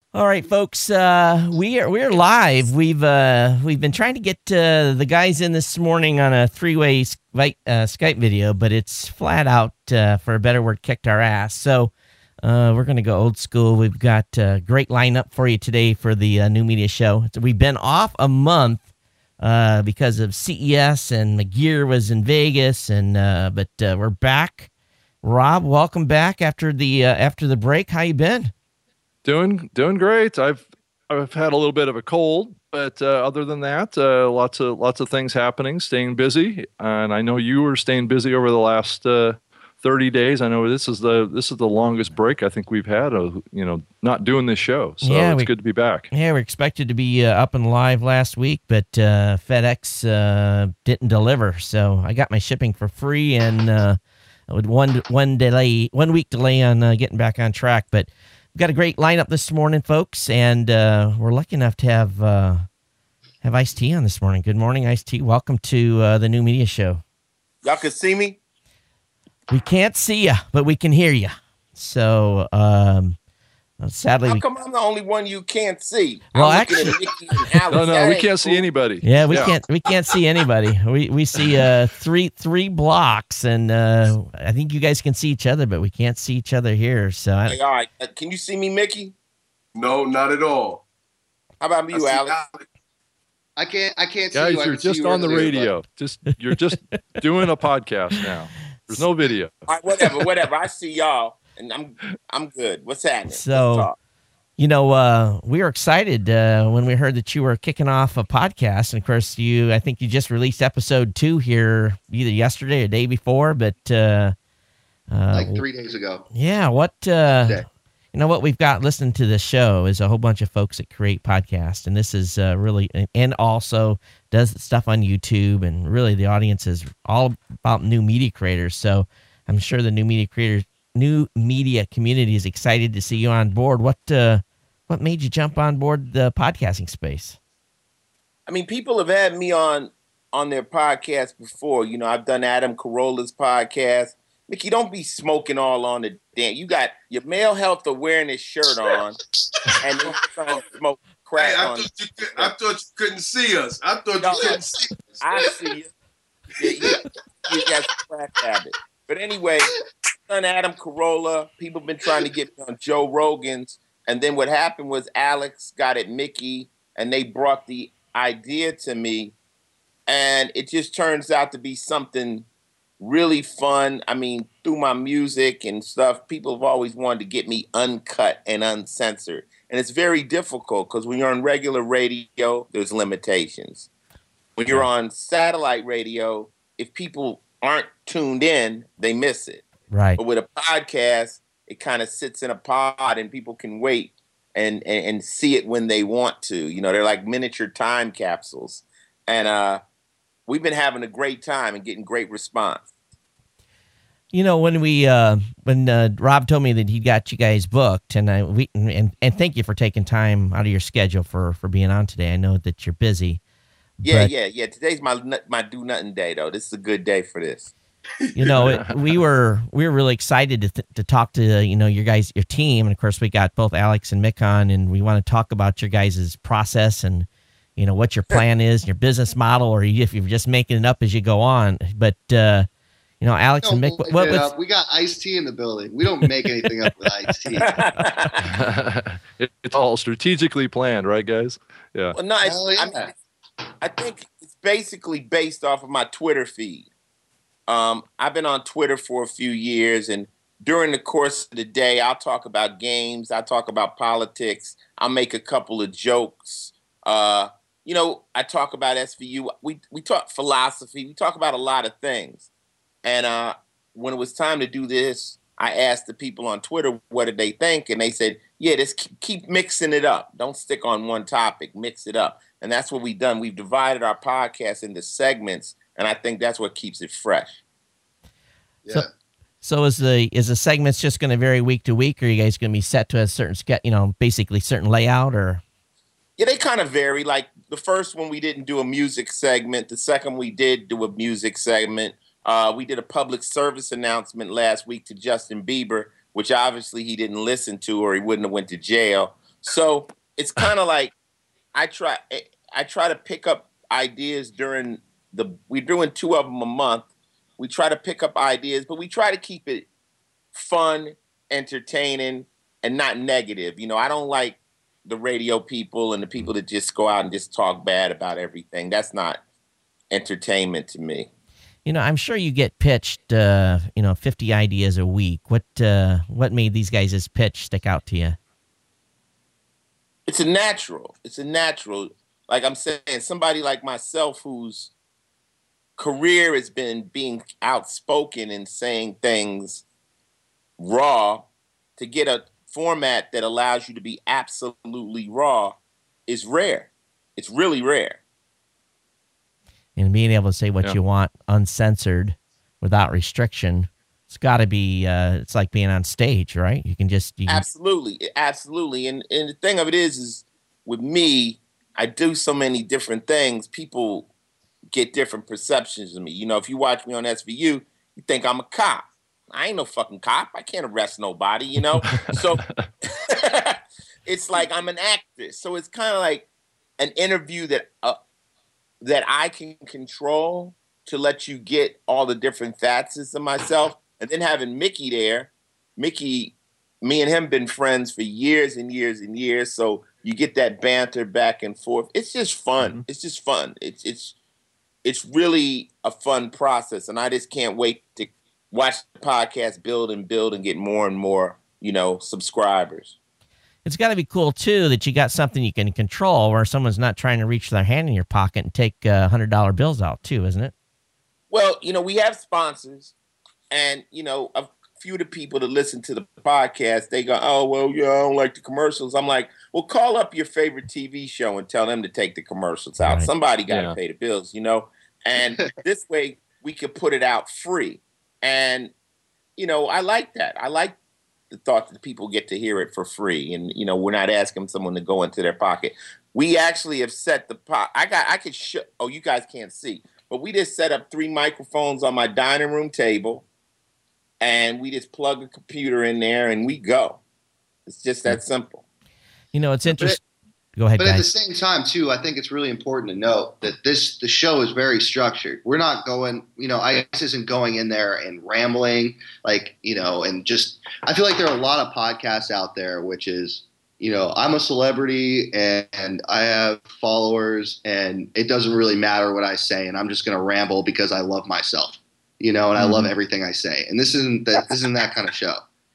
All right, folks. We're live. We've been trying to get the guys in this morning on a three-way Skype video, but it's flat out, for a better word, kicked our ass. So we're going to go old school. We've got a great lineup for you today for the New Media Show. We've been off a month because of CES and the gear was in Vegas, and but we're back. Rob, welcome back after the break. How you been? Doing great. I've had a little bit of a cold, but other than that, lots of things happening. Staying busy, and I know you were staying busy over the last 30 days. I know this is the longest break I think we've had. Not doing this show, so yeah, it's good to be back. Yeah, we're expected to be up and live last week, but FedEx didn't deliver, so I got my shipping for free and with one week delay on getting back on track, but. We've got a great lineup this morning, folks, and we're lucky enough to have Ice-T on this morning. Good morning, Ice-T. Welcome to the New Media Show. Y'all can see me? We can't see you, but we can hear you. So, sadly... How come I'm the only one you can't see? Well, I'm actually... No, we can't see anybody. Yeah, we can't see anybody. We see three blocks, and I think you guys can see each other, but we can't see each other here. So, all right. Can you see me, Mickey? No, not at all. How about you, Alex? I can't see Guys, you. Guys, you're just on the radio. You're just doing a podcast now. There's no video. All right, whatever. I see y'all. And I'm good. What's happening? So, we were excited when we heard that you were kicking off a podcast. And, of course, I think you just released episode 2 here either yesterday or the day before. But like 3 days ago. Yeah. What we've got listening to this show is a whole bunch of folks that create podcasts. And this is really and also does stuff on YouTube. And really the audience is all about new media creators. So I'm sure the new media community is excited to see you on board. What made you jump on board the podcasting space? I mean, people have had me on their podcast before. I've done Adam Carolla's podcast. Mickey, don't be smoking all on the damn. You got your male health awareness shirt on, and then you smoke crack on. I thought you couldn't see us. I thought you couldn't see us. I see you. You got a crack habit. But anyway, on Adam Carolla, people have been trying to get me on Joe Rogan's, and then what happened was Alex got at Mickey, and they brought the idea to me, and it just turns out to be something really fun. I mean, through my music and stuff, people have always wanted to get me uncut and uncensored, and it's very difficult because when you're on regular radio, there's limitations. When you're on satellite radio, if people aren't tuned in, they miss it. Right. But with a podcast, it kind of sits in a pod and people can wait and see it when they want to. They're like miniature time capsules. And we've been having a great time and getting great response. When Rob told me that he got you guys booked, and thank you for taking time out of your schedule for being on today. I know that you're busy. Yeah. Today's my do nothing day, though. This is a good day for this. We were really excited to talk to your team, and of course we got both Alex and Mick on, and we want to talk about your guys' process and what your plan is, your business model, or if you're just making it up as you go on. But Alex and Mick, we got Ice-T in the building. We don't make anything up with Ice-T. It's all strategically planned, right, guys? Yeah. Well, no, I think it's basically based off of my Twitter feed. I've been on Twitter for a few years, and during the course of the day, I'll talk about games, I'll talk about politics, I'll make a couple of jokes. I talk about SVU. We talk philosophy. We talk about a lot of things. And when it was time to do this, I asked the people on Twitter, what did they think? And they said, yeah, just keep mixing it up. Don't stick on one topic. Mix it up. And that's what we've done. We've divided our podcast into segments, and I think that's what keeps it fresh. Yeah. So is the segments just going to vary week to week, or are you guys going to be set to a certain basically certain layout, or? Yeah, they kind of vary. Like the first one, we didn't do a music segment. The second, we did do a music segment. We did a public service announcement last week to Justin Bieber, which obviously he didn't listen to, or he wouldn't have went to jail. So it's kind of like I try to pick up ideas we're doing 2 of them a month. We try to pick up ideas, but we try to keep it fun, entertaining, and not negative. I don't like the radio people and the people that just go out and just talk bad about everything. That's not entertainment to me. I'm sure you get pitched, 50 ideas a week. What made these guys' pitch stick out to you? It's a natural. Like I'm saying, somebody like myself whose career has been being outspoken and saying things raw, to get a format that allows you to be absolutely raw is rare. It's really rare. And being able to say what you want uncensored without restriction, it's got to be, it's like being on stage, right? Absolutely. And the thing of it is with me, I do so many different things. People get different perceptions of me. If you watch me on SVU, you think I'm a cop. I ain't no fucking cop. I can't arrest nobody, So it's like I'm an actress. So it's kind of like an interview that I can control to let you get all the different facets of myself. And then having Mickey there, me and him been friends for years and years and years. So you get that banter back and forth. It's just fun. Mm-hmm. It's just fun. It's really a fun process. And I just can't wait to watch the podcast build and get more and more, subscribers. It's got to be cool, too, that you got something you can control where someone's not trying to reach their hand in your pocket and take $100 bills out, too, isn't it? Well, we have sponsors. And, a few of the people that listen to the podcast, they go, oh, well, yeah, I don't like the commercials. I'm like, well, call up your favorite TV show and tell them to take the commercials out. Right. Somebody got to pay the bills, And this way we could put it out free. And, I like that. I like the thought that people get to hear it for free. And, we're not asking someone to go into their pocket. We actually have set the you guys can't see, but we just set up 3 microphones on my dining room table. And we just plug a computer in there and we go. It's just that simple. It's interesting. Go ahead, but guys. At the same time, too, I think it's really important to note that the show is very structured. We're not going, ICE isn't going in there and rambling, and just – I feel like there are a lot of podcasts out there which is, I'm a celebrity and I have followers and it doesn't really matter what I say and I'm just going to ramble because I love myself. And I love everything I say. And this isn't that kind of show.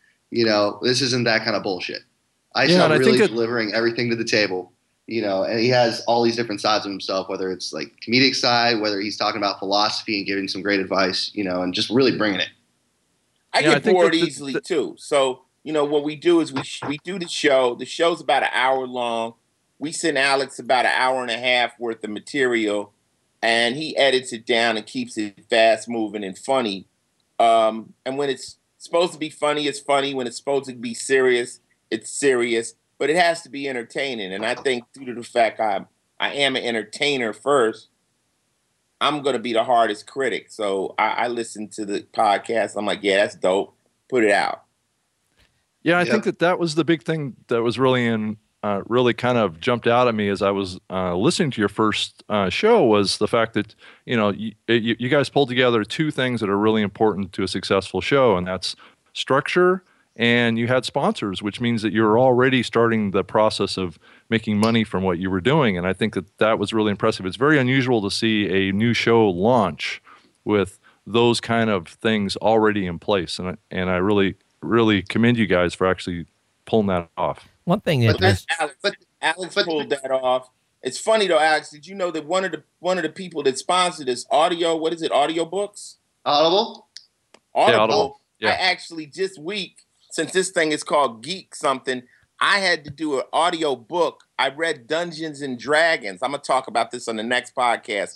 This isn't that kind of bullshit. Ice is really delivering everything to the table, and he has all these different sides of himself, whether it's like comedic side, whether he's talking about philosophy and giving some great advice, and just really bringing it. I get bored easily too. So, what we do is we do the show. The show's about an hour long. We send Alex about an hour and a half worth of material. And he edits it down and keeps it fast moving and funny. And when it's supposed to be funny, it's funny. When it's supposed to be serious, it's serious. But it has to be entertaining. And I think due to the fact I am an entertainer first, I'm going to be the hardest critic. So I listen to the podcast. I'm like, yeah, that's dope. Put it out. Yeah, I think that was the big thing that was really really kind of jumped out at me as I was listening to your first show was the fact that, you guys pulled together 2 things that are really important to a successful show, and that's structure and you had sponsors, which means that you're already starting the process of making money from what you were doing. And I think that was really impressive. It's very unusual to see a new show launch with those kind of things already in place. And I really, really commend you guys for actually pulling that off. One thing Alex pulled that off. It's funny though, Alex. Did you know that one of the people that sponsored this audiobooks? Audible. Yeah, Audible. Yeah. I actually this week, since this thing is called Geek Something, I had to do an audio book. I read Dungeons and Dragons. I'm gonna talk about this on the next podcast.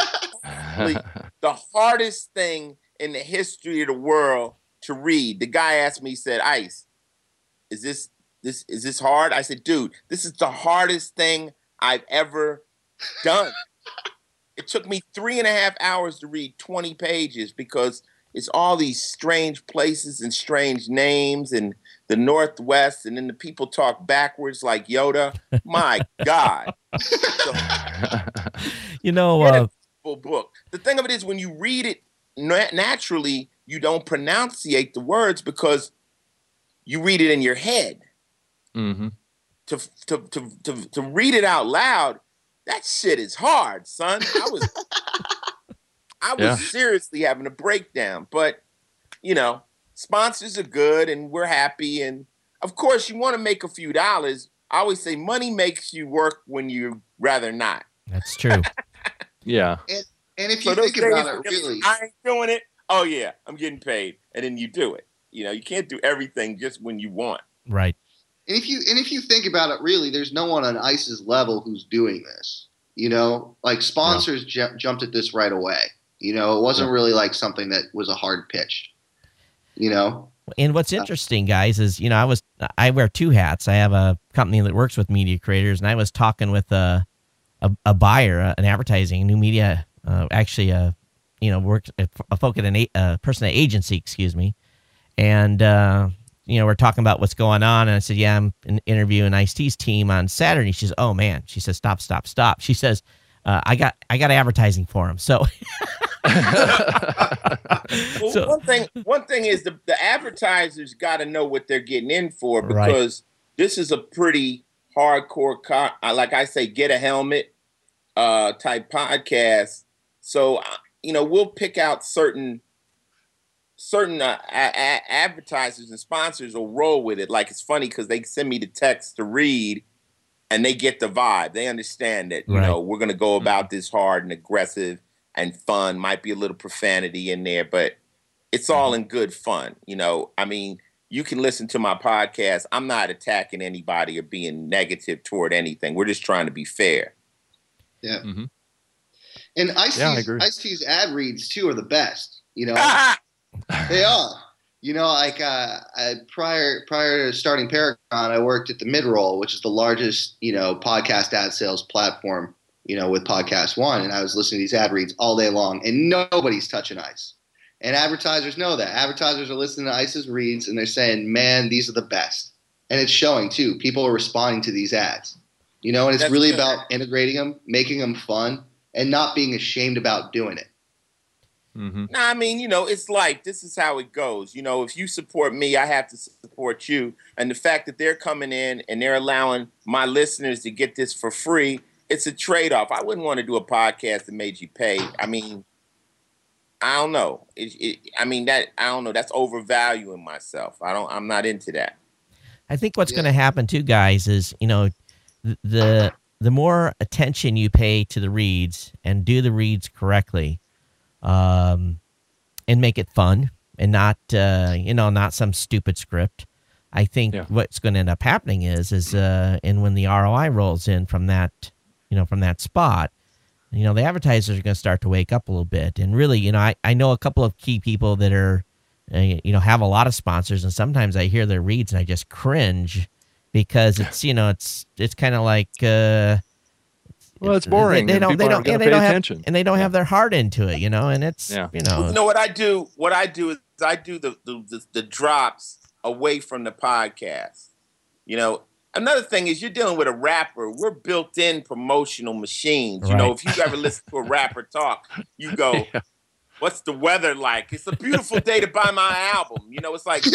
The hardest thing in the history of the world to read. The guy asked me, he said, "Ice, is this hard?" I said, "Dude, this is the hardest thing I've ever done." It took me 3.5 hours to read 20 pages because it's all these strange places and strange names and the Northwest, and then the people talk backwards like Yoda. My God. So, You know, get a full book. The thing of it is, when you read it naturally, you don't pronunciate the words because you read it in your head. Mm-hmm. To read it out loud, that shit is hard, son. I was seriously having a breakdown, but you know, sponsors are good and we're happy. And of course you want to make a few dollars. I always say money makes you work when you rather not. That's true. Yeah. And if you think about it, really, I ain't doing it. Oh yeah, I'm getting paid. And then you do it. You know, you can't do everything just when you want. Right. And if you think about it, really, there's no one on ICE's level who's doing this. You know, like sponsors jumped at this right away. You know, it wasn't really like something that was a hard pitch. You know. And what's interesting, guys, is you know I wear two hats. I have a company that works with media creators, and I was talking with a buyer, an advertising, new media, works a folk at a person at agency, excuse me, and. We're talking about what's going on, and I said, yeah, I'm interviewing Ice-T's team on Saturday. She says, oh, man. She says, stop. She says, I got advertising for him. So, well, one thing is the advertisers got to know what they're getting in for because this is a pretty hardcore, like I say, get a helmet type podcast. So, we'll pick out certain advertisers and sponsors will roll with it. Like, it's funny because they send me the text to read and they get the vibe. They understand that, we're going to go about this hard and aggressive and fun. Might be a little profanity in there, but it's all in good fun. I mean, you can listen to my podcast. I'm not attacking anybody or being negative toward anything. We're just trying to be fair. Yeah. Mm-hmm. And Ice-T's ad reads, too, are the best, They are. Like prior to starting Paragon, I worked at the Midroll, which is the largest, podcast ad sales platform, with Podcast One. And I was listening to these ad reads all day long, and nobody's touching Ice. And advertisers know that. Advertisers are listening to Ice's reads, and they're saying, man, these are the best. And it's showing, too. People are responding to these ads. And it's That's really good. About integrating them, making them fun, and not being ashamed about doing it. Mm-hmm. I mean, it's like, this is how it goes. If you support me, I have to support you. And the fact that they're coming in and they're allowing my listeners to get this for free, it's a trade-off. I wouldn't want to do a podcast that made you pay. I mean, I don't know. I don't know. That's overvaluing myself. I'm not into that. I think what's going to happen too, guys, is, the more attention you pay to the reads and do the reads correctly, and make it fun and not, not some stupid script. I think what's going to end up happening is and when the ROI rolls in from that, from that spot, the advertisers are going to start to wake up a little bit. And really, I know a couple of key people that are, have a lot of sponsors, and sometimes I hear their reads and I just cringe because it's, it's kind of like, well, it's boring. They don't pay attention. And they don't have their heart into it, and it's what I do. What I do is I do the drops away from the podcast. Another thing is you're dealing with a rapper. We're built-in promotional machines. Right. If you ever listen to a rapper talk, you go, "What's the weather like? It's a beautiful day to buy my album." It's like.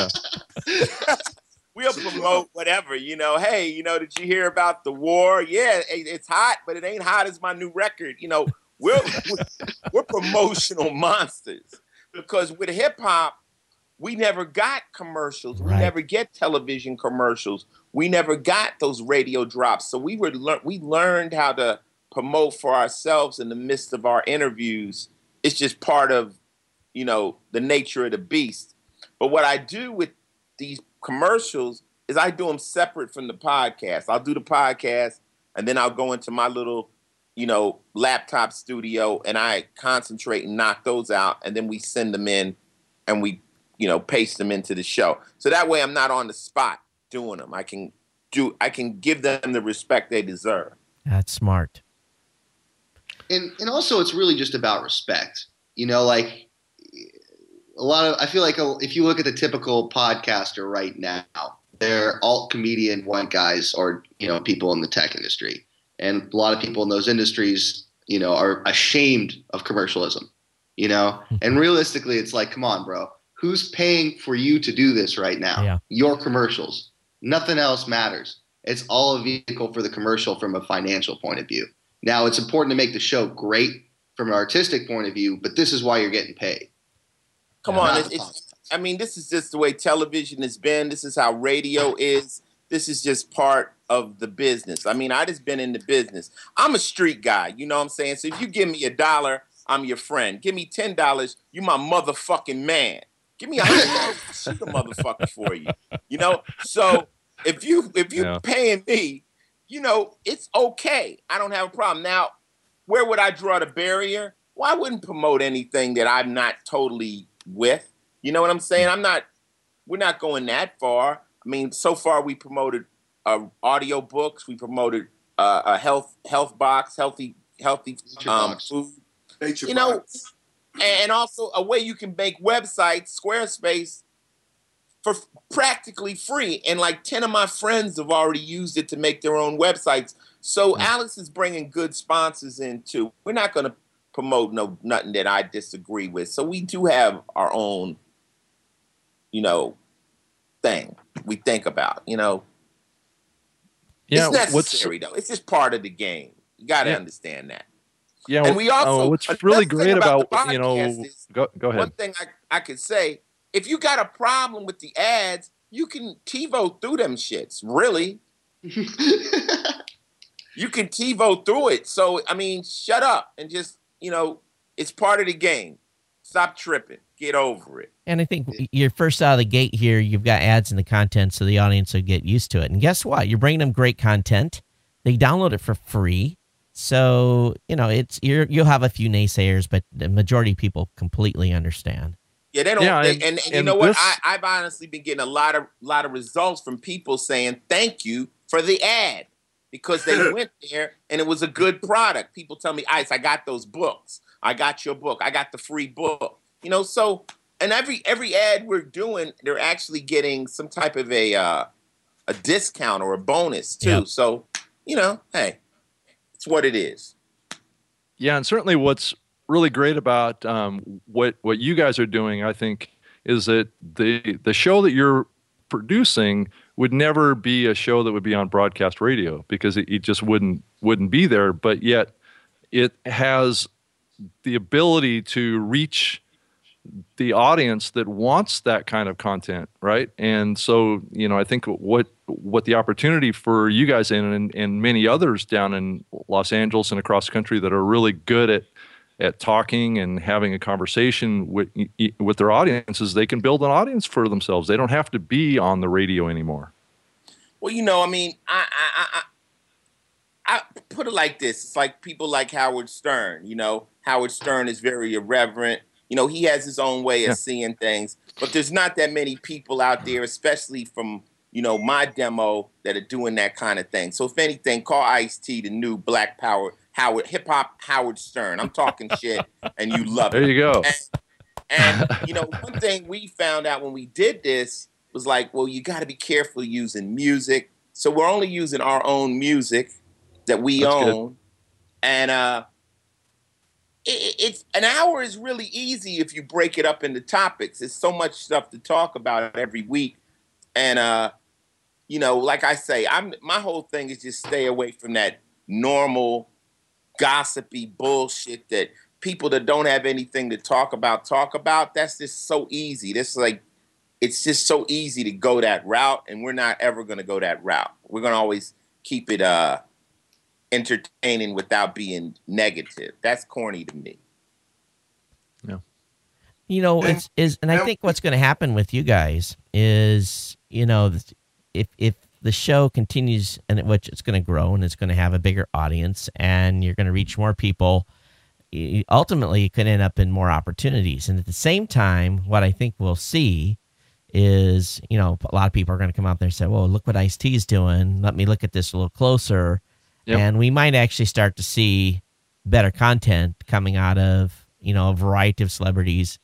We'll promote whatever, Hey, did you hear about the war? Yeah, it's hot, but it ain't hot as my new record. We're promotional monsters because with hip hop, we never got commercials. We never get television commercials. We never got those radio drops. So we learned how to promote for ourselves in the midst of our interviews. It's just part of, the nature of the beast. But what I do with these commercials is I do them separate from the podcast. I'll do the podcast and then I'll go into my little, laptop studio and I concentrate and knock those out. And then we send them in and we, paste them into the show. So that way I'm not on the spot doing them. I can give them the respect they deserve. That's smart. And also it's really just about respect. I feel like if you look at the typical podcaster right now, they're alt comedian white guys or, people in the tech industry. And a lot of people in those industries, are ashamed of commercialism, and realistically it's like, come on, bro, who's paying for you to do this right now? Yeah. Your commercials. Nothing else matters. It's all a vehicle for the commercial from a financial point of view. Now, it's important to make the show great from an artistic point of view, but this is why you're getting paid. Come on. This is just the way television has been. This is how radio is. This is just part of the business. I just been in the business. I'm a street guy, you know what I'm saying? So if you give me $1, I'm your friend. Give me $10, you my motherfucking man. Give me $100, shoot a motherfucker for you. So if you paying me, it's okay. I don't have a problem. Now, where would I draw the barrier? Well, I wouldn't promote anything that I'm not totally with. You know what I'm saying? We're not going that far. So far we promoted audio books. We promoted a health box, healthy food. Nature box. And also a way you can make websites, Squarespace, for practically free. And like 10 of my friends have already used it to make their own websites. So Alex is bringing good sponsors in too. We're not going to promote nothing that I disagree with. So we do have our own, thing we think about, Yeah, it's necessary though. It's just part of the game. You got to understand that. Yeah, and we also what's really great about go ahead. One thing I could say, if you got a problem with the ads, you can TiVo through them shits. Really, you can TiVo through it. So shut up and just it's part of the game. Stop tripping. Get over it. And I think you're first out of the gate here. You've got ads in the content, so the audience will get used to it. And guess what? You're bringing them great content. They download it for free. So, you'll have a few naysayers, but the majority of people completely understand. Yeah, they don't. Yeah, and you know what? I've honestly been getting a lot of results from people saying thank you for the ad because they went there and it was a good product. People tell me, Ice, I got those books. I got your book. I got the free book. So and every ad we're doing, they're actually getting some type of a discount or a bonus too. Yep. So hey. What it is. Yeah, and certainly what's really great about what you guys are doing, I think, is that the show that you're producing would never be a show that would be on broadcast radio because it just wouldn't be there. But yet, it has the ability to reach the audience that wants that kind of content, right? And so, I think what the opportunity for you guys and many others down in Los Angeles and across the country that are really good at talking and having a conversation with their audiences, they can build an audience for themselves. They don't have to be on the radio anymore. Well, I put it like this. It's like people like Howard Stern. Howard Stern is very irreverent. He has his own way of seeing things, but there's not that many people out there, especially from, my demo, that are doing that kind of thing. So if anything, call Ice-T the new Black Power hip hop Howard Stern. I'm talking shit and you love it. There you go. And one thing we found out when we did this was like, well, you got to be careful using music. So we're only using our own music that we own. Good. And, it's an hour is really easy if you break it up into topics. There's so much stuff to talk about every week. And, like I say, my whole thing is just stay away from that normal gossipy bullshit that people that don't have anything to talk about. That's just so easy. It's just so easy to go that route. And we're not ever going to go that route. We're going to always keep it, entertaining without being negative. That's corny to me. Yeah. And I think what's going to happen with you guys is, if the show continues and which it's going to grow and it's going to have a bigger audience and you're going to reach more people, ultimately it could end up in more opportunities. And at the same time, what I think we'll see is, a lot of people are going to come out there and say, well, look what Ice-T is doing. Let me look at this a little closer. Yep. And we might actually start to see better content coming out of, a variety of celebrities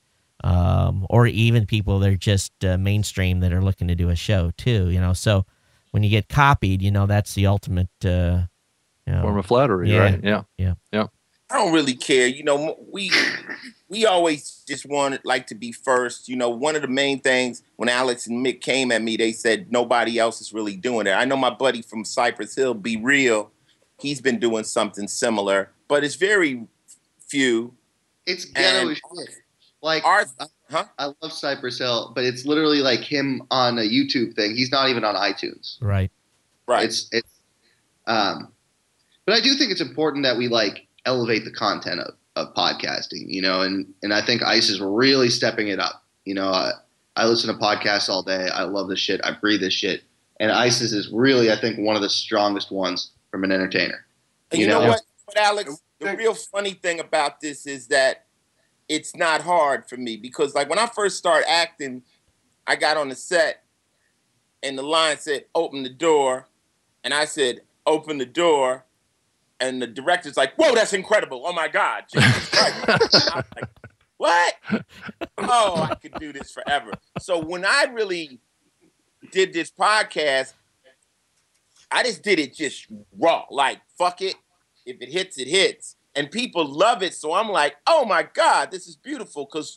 or even people that are just mainstream that are looking to do a show too. So when you get copied, that's the ultimate form of flattery, yeah, right? Yeah. I don't really care. We always just wanted to be first. One of the main things when Alex and Mick came at me, they said nobody else is really doing it. I know my buddy from Cypress Hill, Be Real, he's been doing something similar, but it's very few. It's ghetto as shit. I love Cypress Hill, but it's literally like him on a YouTube thing. He's not even on iTunes. Right. It's but I do think it's important that we elevate the content of podcasting, and I think ICE is really stepping it up. I listen to podcasts all day. I love this shit. I breathe this shit. And ISIS is really, I think, one of the strongest ones from an entertainer. And you know what, Alex? The real funny thing about this is that it's not hard for me because, when I first started acting, I got on the set and the line said, "Open the door," and I said, "Open the door." And the director's like, "Whoa, that's incredible. Oh, my God. Jesus Christ." I was like, what? Oh, I could do this forever. So when I really did this podcast, I just did it just raw. Fuck it. If it hits, it hits. And people love it. So I'm like, oh, my God, this is beautiful. Because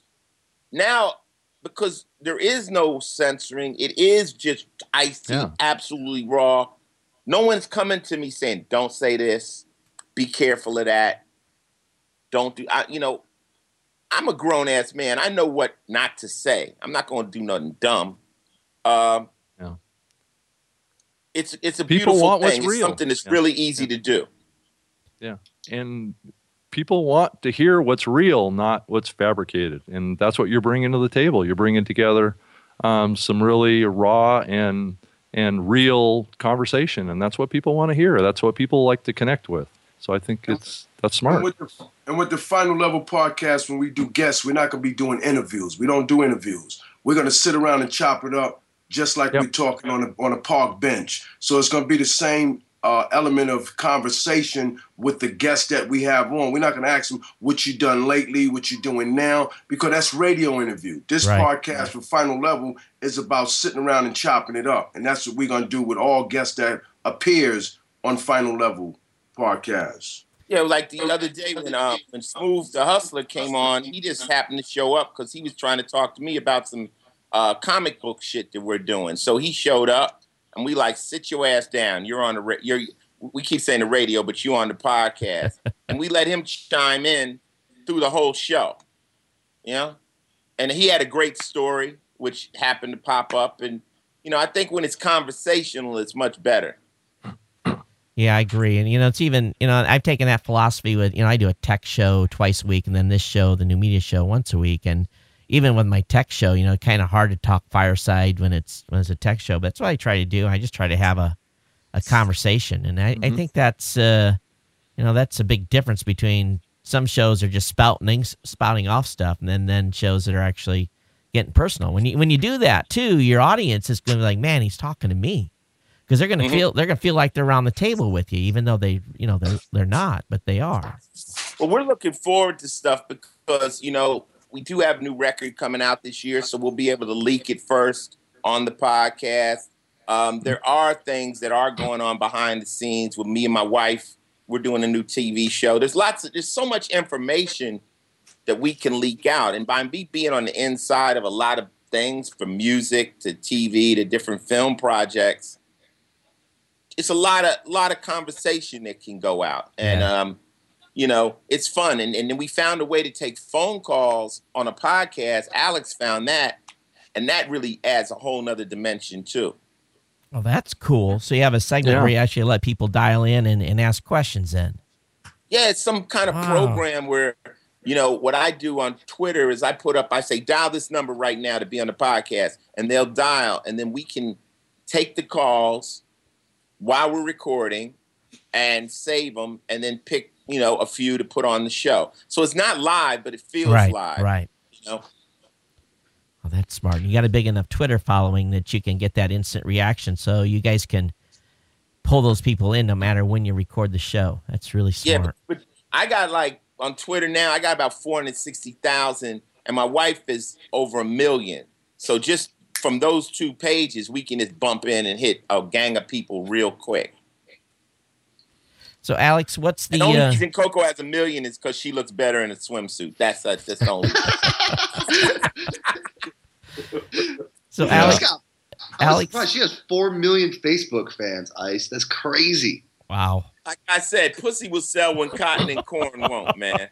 there is no censoring. It is just icy, absolutely raw. No one's coming to me saying, don't say this. Be careful of that. Don't do. I'm a grown ass man. I know what not to say. I'm not going to do nothing dumb. It's a beautiful thing. It's something that's really easy to do. Yeah, and people want to hear what's real, not what's fabricated, and that's what you're bringing to the table. You're bringing together some really raw and real conversation, and that's what people want to hear. That's what people like to connect with. So I think that's smart. And with the Final Level podcast, when we do guests, we're not going to be doing interviews. We don't do interviews. We're going to sit around and chop it up just like we're talking on a park bench. So it's going to be the same element of conversation with the guests that we have on. We're not going to ask them what you done lately, what you doing now, because that's radio interview. This podcast for Final Level is about sitting around and chopping it up. And that's what we're going to do with all guests that appears on Final Level podcast. Yeah, the other day when Smooth the Hustler came on, he just happened to show up because he was trying to talk to me about some comic book shit that we're doing. So he showed up, and we sit your ass down. You're on we keep saying the radio, but you on the podcast, and we let him chime in through the whole show. And he had a great story which happened to pop up, and I think when it's conversational, it's much better. Yeah, I agree. And, it's even, I've taken that philosophy with, I do a tech show twice a week and then this show, the new media show, once a week. And even with my tech show, kind of hard to talk fireside when it's a tech show. But that's what I try to do. I just try to have a conversation. And I think that's, that's a big difference between some shows are just spouting off stuff and then shows that are actually getting personal. When you do that too, your audience is going to be like, man, he's talking to me. Because they're going to feel like they're around the table with you, even though they're not, but they are. Well, we're looking forward to stuff because we do have a new record coming out this year, so we'll be able to leak it first on the podcast. There are things that are going on behind the scenes with me and my wife. We're doing a new TV show. There's so much information that we can leak out, and by me being on the inside of a lot of things, from music to TV to different film projects. It's a lot of conversation that can go out. And, it's fun. And then we found a way to take phone calls on a podcast. Alex found that. And that really adds a whole nother dimension, too. Well, that's cool. So you have a segment where you actually let people dial in and ask questions then. Yeah, it's some kind of program where, what I do on Twitter is I say, dial this number right now to be on the podcast. And they'll dial. And then we can take the calls while we're recording and save them and then pick, a few to put on the show. So it's not live, but it feels live. Right. Well, that's smart. You got a big enough Twitter following that you can get that instant reaction. So you guys can pull those people in no matter when you record the show. That's really smart. Yeah, but I got on Twitter now, I got about 460,000 and my wife is over 1 million. So just from those 2 pages, we can just bump in and hit a gang of people real quick. So, Alex, what's the... The only reason Coco has 1 million is because she looks better in a swimsuit. That's the only So, Alex, Alex, she has 4 million Facebook fans, Ice. That's crazy. Wow. Like I said, pussy will sell when cotton and corn won't, man.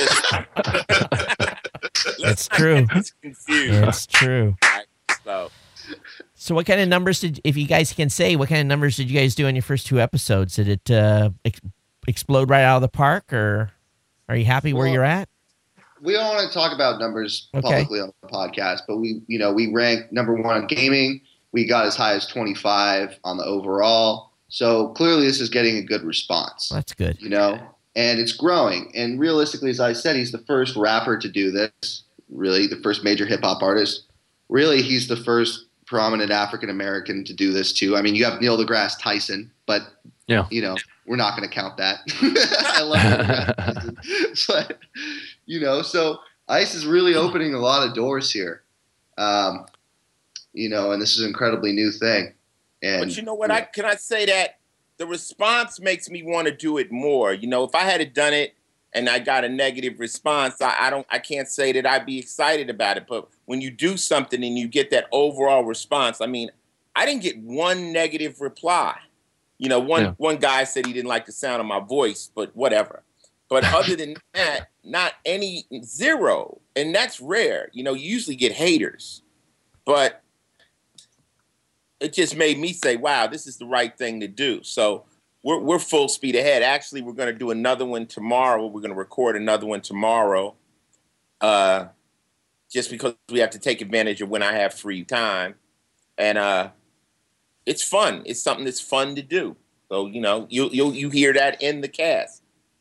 It's true. It's confused. It's true. Right, so what kind of numbers if you guys can say, what kind of numbers did you guys do on your first 2 episodes? Did it explode right out of the park, or are you happy where you're at? We don't want to talk about numbers publicly on the podcast, but we ranked number 1 on gaming. We got as high as 25 on the overall. So clearly this is getting a good response. That's good. And it's growing. And realistically, as I said, he's the first rapper to do this, really, the first major hip-hop artist. Really, he's the first prominent African-American to do this, too. I mean, you have Neil deGrasse Tyson, but, we're not going to count that. I love Neil deGrasse Tyson. But, so ICE is really opening a lot of doors here. And this is an incredibly new thing. And, but you know what? Can I say that the response makes me want to do it more. If I had done it and I got a negative response, I can't say that I'd be excited about it. But when you do something and you get that overall response, I mean, I didn't get 1 negative reply. One guy said he didn't like the sound of my voice, but whatever. But other than that, not any, 0. And that's rare. You usually get haters. But it just made me say, wow, this is the right thing to do. So we're full speed ahead. Actually, we're going to do another one tomorrow. We're going to record another one tomorrow just because we have to take advantage of when I have free time. And it's fun. It's something that's fun to do. So, you hear that in the cast.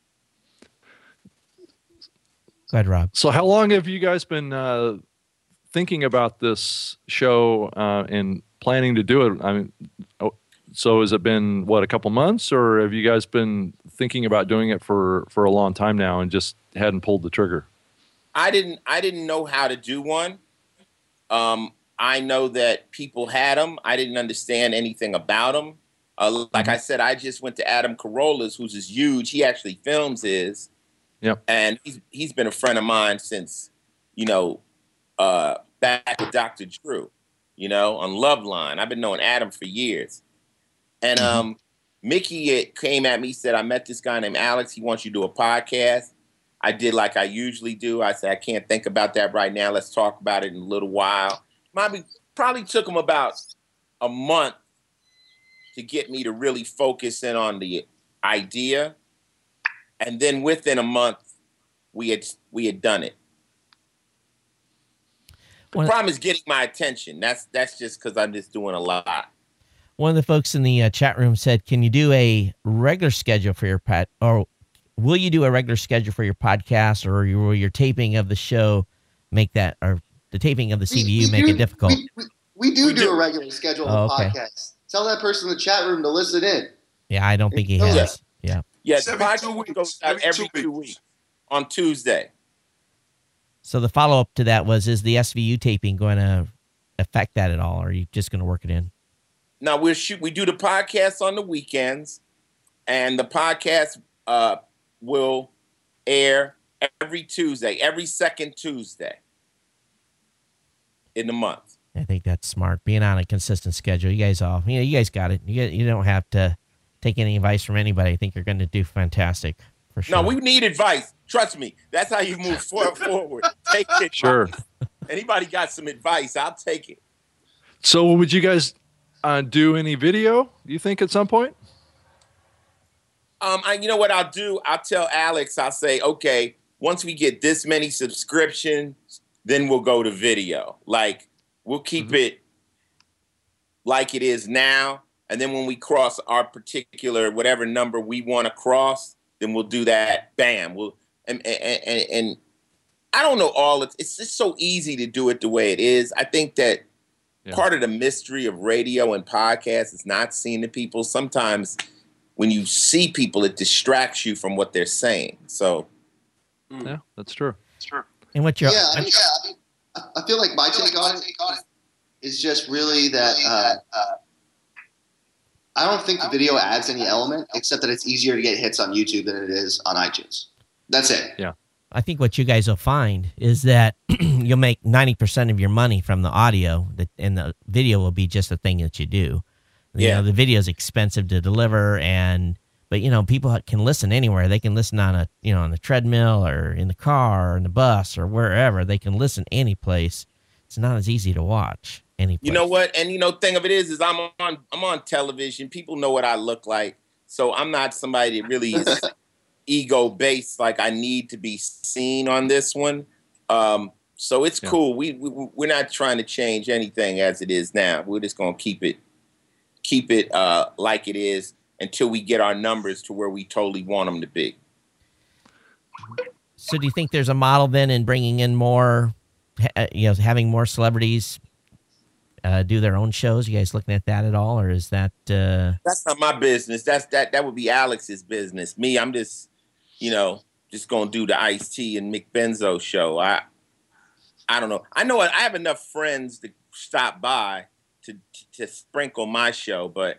Go ahead, Rob. So how long have you guys been thinking about this show and planning to do it? I mean, so has it been a couple months, or have you guys been thinking about doing it for a long time now and just hadn't pulled the trigger? I didn't know how to do one. I know that people had them. I didn't understand anything about them. Like I said, I just went to Adam Carolla's, who's is huge. He actually films his. Yep. And he's been a friend of mine since, back with Dr. Drew, on Loveline. I've been knowing Adam for years. And Mickey came at me, said, I met this guy named Alex. He wants you to do a podcast. I did like I usually do. I said, I can't think about that right now. Let's talk about it in a little while. Probably took him about a month to get me to really focus in on the idea. And then within a month, we had done it. The problem is getting my attention. That's just because I'm just doing a lot. One of the folks in the chat room said, "Can you do a regular schedule for your or will you do a regular schedule for your podcast, or will your taping of the show make that, or the taping of the CVU make it difficult?" We do a regular schedule of the podcast. Tell that person in the chat room to listen in. Yeah, I don't think he has. Yeah. Yeah, the podcast goes out every 2 weeks on Tuesday. So the follow-up to that was, is the SVU taping going to affect that at all, or are you just going to work it in? Now, we do the podcast on the weekends, and the podcast will air every Tuesday, every second Tuesday in the month. I think that's smart, being on a consistent schedule. You guys got it. You don't have to take any advice from anybody. I think you're going to do fantastic, for sure. No, we need advice. Trust me. That's how you move forward. Take it. Sure. Anybody got some advice, I'll take it. So would you guys do any video, do you think, at some point? You know what I'll do? I'll tell Alex, I'll say, okay, once we get this many subscriptions, then we'll go to video. Like, we'll keep it like it is now. And then when we cross our particular, whatever number we want to cross, then we'll do that. Bam. And I don't know it's just so easy to do it the way it is. I think that part of the mystery of radio and podcasts is not seeing the people. Sometimes when you see people, it distracts you from what they're saying. So yeah, that's true. And what's your I feel like my take on it is just really that I don't think the video adds any element except that it's easier to get hits on YouTube than it is on iTunes. That's it. Yeah. I think what you guys will find is that you'll make 90% of your money from the audio, and the video will be just the thing that you do. You know, the video is expensive to deliver, but people can listen anywhere. They can listen on on the treadmill or in the car or in the bus or wherever. They can listen any place. It's not as easy to watch any place. You know what? And thing of it is I'm on television. People know what I look like, so I'm not somebody that really is ego based. Like I need to be seen on this one. So it's cool. We're not trying to change anything as it is now. We're just gonna keep it like it is until we get our numbers to where we totally want them to be. So do you think there's a model then in bringing in more, having more celebrities do their own shows? You guys looking at that at all, or is that? That's not my business. That would be Alex's business. Me, I'm just, just gonna do the Ice-T and Mick Benzo show. I don't know. I know I have enough friends to stop by to sprinkle my show, but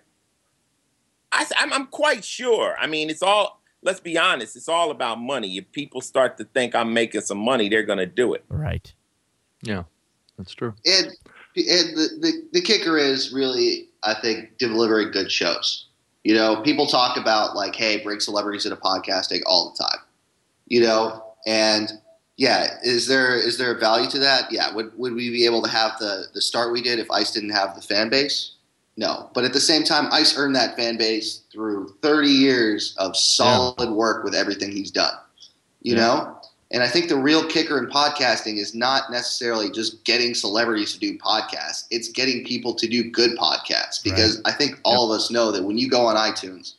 I'm quite sure. I mean, it's all. Let's be honest. It's all about money. If people start to think I'm making some money, they're gonna do it. Right. Yeah, that's true. And the kicker is really, I think, delivering good shows. People talk about like, hey, bring celebrities into podcasting all the time. And yeah, is there a value to that? Yeah. Would we be able to have the start we did if Ice didn't have the fan base? No. But at the same time, Ice earned that fan base through 30 years of solid work with everything he's done. You know? And I think the real kicker in podcasting is not necessarily just getting celebrities to do podcasts. It's getting people to do good podcasts. Because I think all of us know that when you go on iTunes,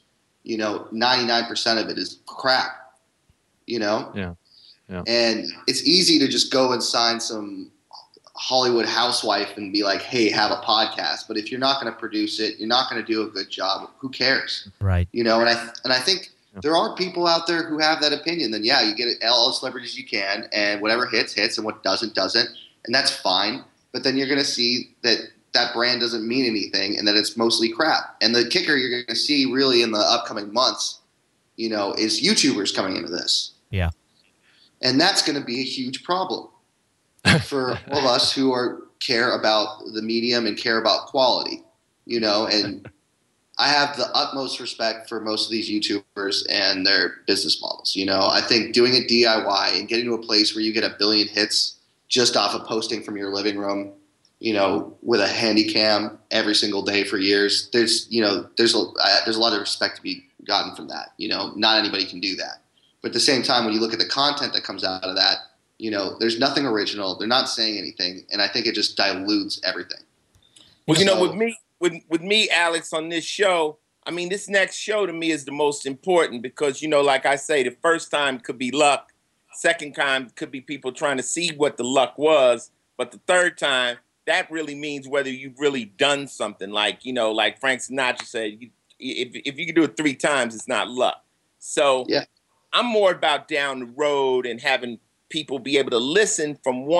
99% of it is crap. Yeah. And it's easy to just go and sign some Hollywood housewife and be like, hey, have a podcast. But if you're not going to produce it, you're not going to do a good job. Who cares? Right. And I think there are people out there who have that opinion. Then, you get all the celebrities you can, and whatever hits, and what doesn't. And that's fine. But then you're going to see that brand doesn't mean anything and that it's mostly crap. And the kicker you're going to see really in the upcoming months, is YouTubers coming into this. Yeah. And that's going to be a huge problem for all of us who care about the medium and care about quality, and I have the utmost respect for most of these YouTubers and their business models. I think doing it DIY and getting to a place where you get 1 billion hits just off of posting from your living room, with a handy cam every single day for years, there's a lot of respect to be gotten from that. Not anybody can do that. But at the same time, when you look at the content that comes out of that, there's nothing original. They're not saying anything. And I think it just dilutes everything. Well, with me, Alex, on this show, I mean, this next show to me is the most important because, like I say, the first time could be luck. Second time could be people trying to see what the luck was. But the third time, that really means whether you've really done something. Like, like Frank Sinatra said, if you can do it 3 times, it's not luck. So I'm more about down the road and having people be able to listen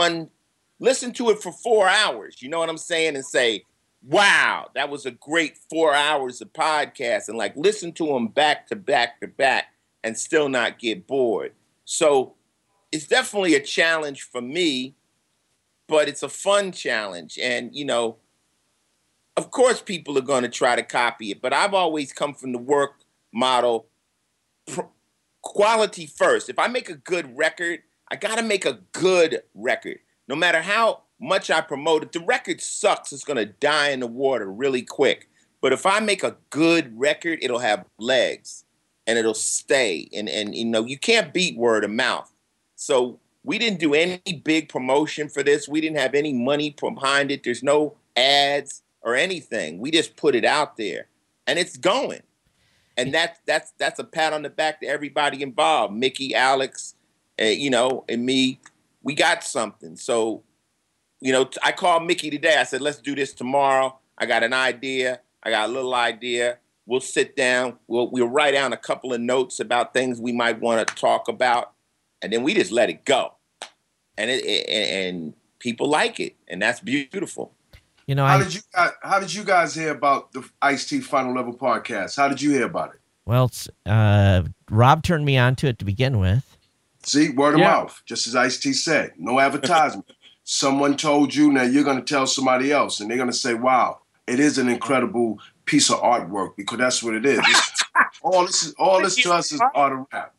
to it for 4 hours. You know what I'm saying? And say, wow, that was a great 4 hours of podcast, and like listen to them back to back to back and still not get bored. So it's definitely a challenge for me, but it's a fun challenge. And, of course people are going to try to copy it, but I've always come from the work model, quality first. If I make a good record, I got to make a good record. No matter how much I promote it, the record sucks. It's going to die in the water really quick. But if I make a good record, it'll have legs and it'll stay. And you can't beat word of mouth. So we didn't do any big promotion for this. We didn't have any money behind it. There's no ads or anything. We just put it out there and it's going. And that's a pat on the back to everybody involved. Mickey, Alex, and me. We got something. So, I called Mickey today. I said, let's do this tomorrow. I got an idea. I got a little idea. We'll sit down. We'll write down a couple of notes about things we might want to talk about. And then we just let it go. and and people like it, and that's beautiful. You know, how did you guys hear about the Ice-T Final Level podcast? How did you hear about it? Well, Rob turned me on to it to begin with. See, word of mouth, just as Ice-T said, no advertisement. Someone told you, now you're going to tell somebody else, and they're going to say, wow, it is an incredible piece of artwork, because that's what it is. all this to us is art of rap.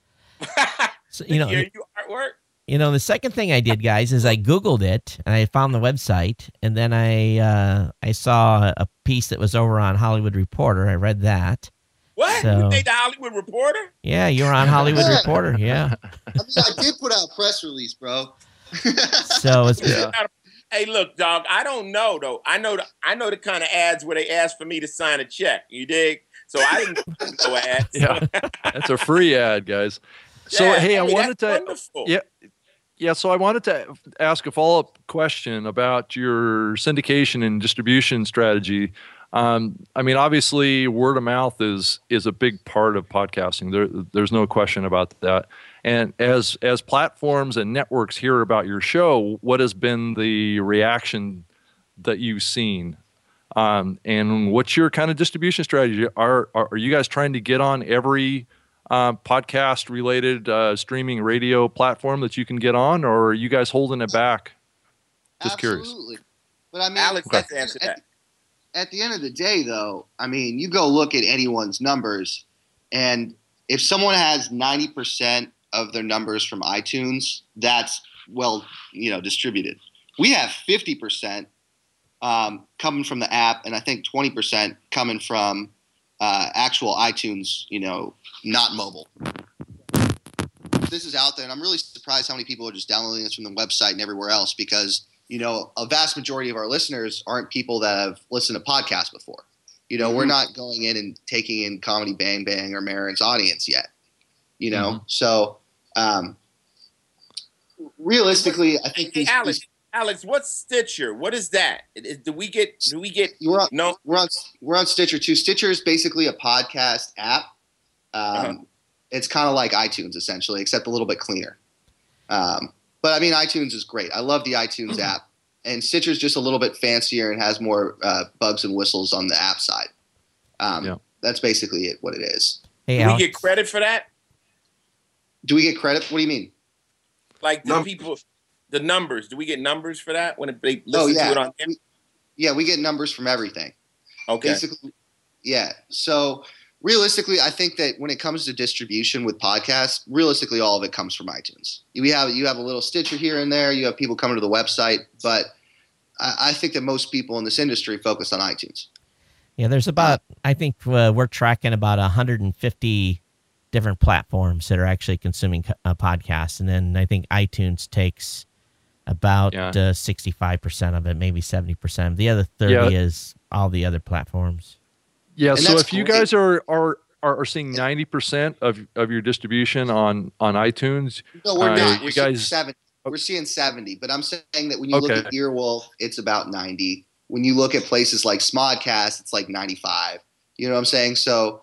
So, you artwork. You know, the second thing I did, guys, is I Googled it, and I found the website, and then I saw a piece that was over on Hollywood Reporter. I read that. What? So, you made the Hollywood Reporter? Yeah, you were on Hollywood Reporter, yeah. I mean, I did put out a press release, bro. So it's Hey, look, dog, I don't know, though. I know the kind of ads where they ask for me to sign a check. You dig? So I didn't no ads. Yeah, that's a free ad, guys. So, Yeah, hey, I mean, wanted to, wonderful. so I wanted to ask a follow-up question about your syndication and distribution strategy. I mean, obviously, word of mouth is a big part of podcasting. There's no question about that. And as platforms and networks hear about your show, what has been the reaction that you've seen? And what's your kind of distribution strategy? Are you guys trying to get on every podcast related streaming radio platform that you can get on, or are you guys holding it back? Just Absolutely. curious. But I mean, Alex, let's answer that. At the end of the day, though, I mean, you go look at anyone's numbers, and if someone has 90% of their numbers from iTunes, that's distributed. We have 50% coming from the app, and I think 20% coming from actual iTunes, not mobile. This is out there, and I'm really surprised how many people are just downloading this from the website and everywhere else, because a vast majority of our listeners aren't people that have listened to podcasts before. We're not going in and taking in Comedy Bang Bang or Marin's audience yet. So realistically, I think Alex, what's Stitcher? What is that? Do we get? We're on Stitcher too. Stitcher is basically a podcast app. It's kind of like iTunes essentially, except a little bit cleaner. But I mean, iTunes is great. I love the iTunes app, and Stitcher's just a little bit fancier and has more bugs and whistles on the app side. That's basically what it is. Hey, do we get credit for that? Do we get credit? What do you mean? Like the numbers. Do we get numbers for that when they listen to it on? We get numbers from everything. Okay. Basically, yeah. So realistically, I think that when it comes to distribution with podcasts, realistically, all of it comes from iTunes. You have a little Stitcher here and there. You have people coming to the website, but I think that most people in this industry focus on iTunes. Yeah, there's about, I think we're tracking about 150 different platforms that are actually consuming podcasts. And then I think iTunes takes about 65% of it, maybe 70%. The other 30 is all the other platforms. Yeah, and so if you guys are seeing 90% of your distribution on iTunes, no, we're not. We're seeing 70. We're seeing 70, but I'm saying that when you look at Earwolf, it's about 90. When you look at places like Smodcast, it's like 95. You know what I'm saying? So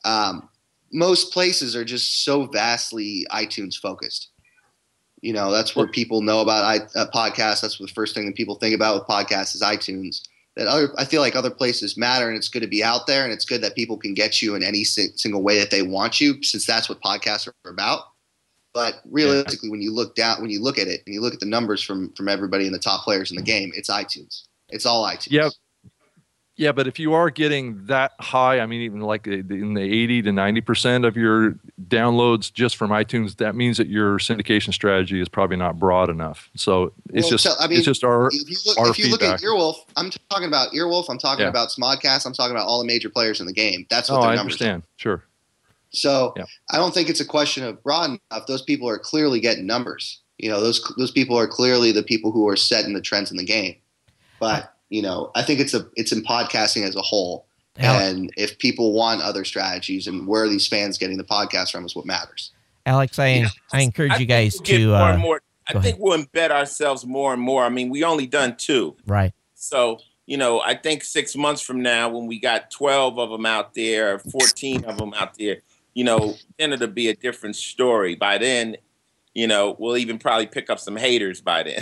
most places are just so vastly iTunes focused. That's where people know about podcasts. That's the first thing that people think about with podcasts is iTunes. I feel like other places matter, and it's good to be out there, and it's good that people can get you in any single way that they want you, since that's what podcasts are about. But realistically, when you look at it, and you look at the numbers from everybody in the top players in the game, it's iTunes. It's all iTunes. Yep. Yeah, but if you are getting that high, I mean, even like in the 80 to 90% of your downloads just from iTunes, that means that your syndication strategy is probably not broad enough. So it's just our if you look feedback. at Earwolf, I'm talking about Earwolf. I'm talking about Smodcast. I'm talking about all the major players in the game. That's what their numbers understand. are. Sure. So I don't think it's a question of broad enough. Those people are clearly getting numbers. Those people are clearly the people who are setting the trends in the game. But I think it's in podcasting as a whole. And if people want other strategies, and where are these fans getting the podcast from, is what matters. Alex, I encourage you guys to more and more. I think we'll embed ourselves more and more. I mean, we only done 2, right? So I think 6 months from now, when we got 12 of them out there, or 14 of them out there, then it'll be a different story. By then, we'll even probably pick up some haters by then.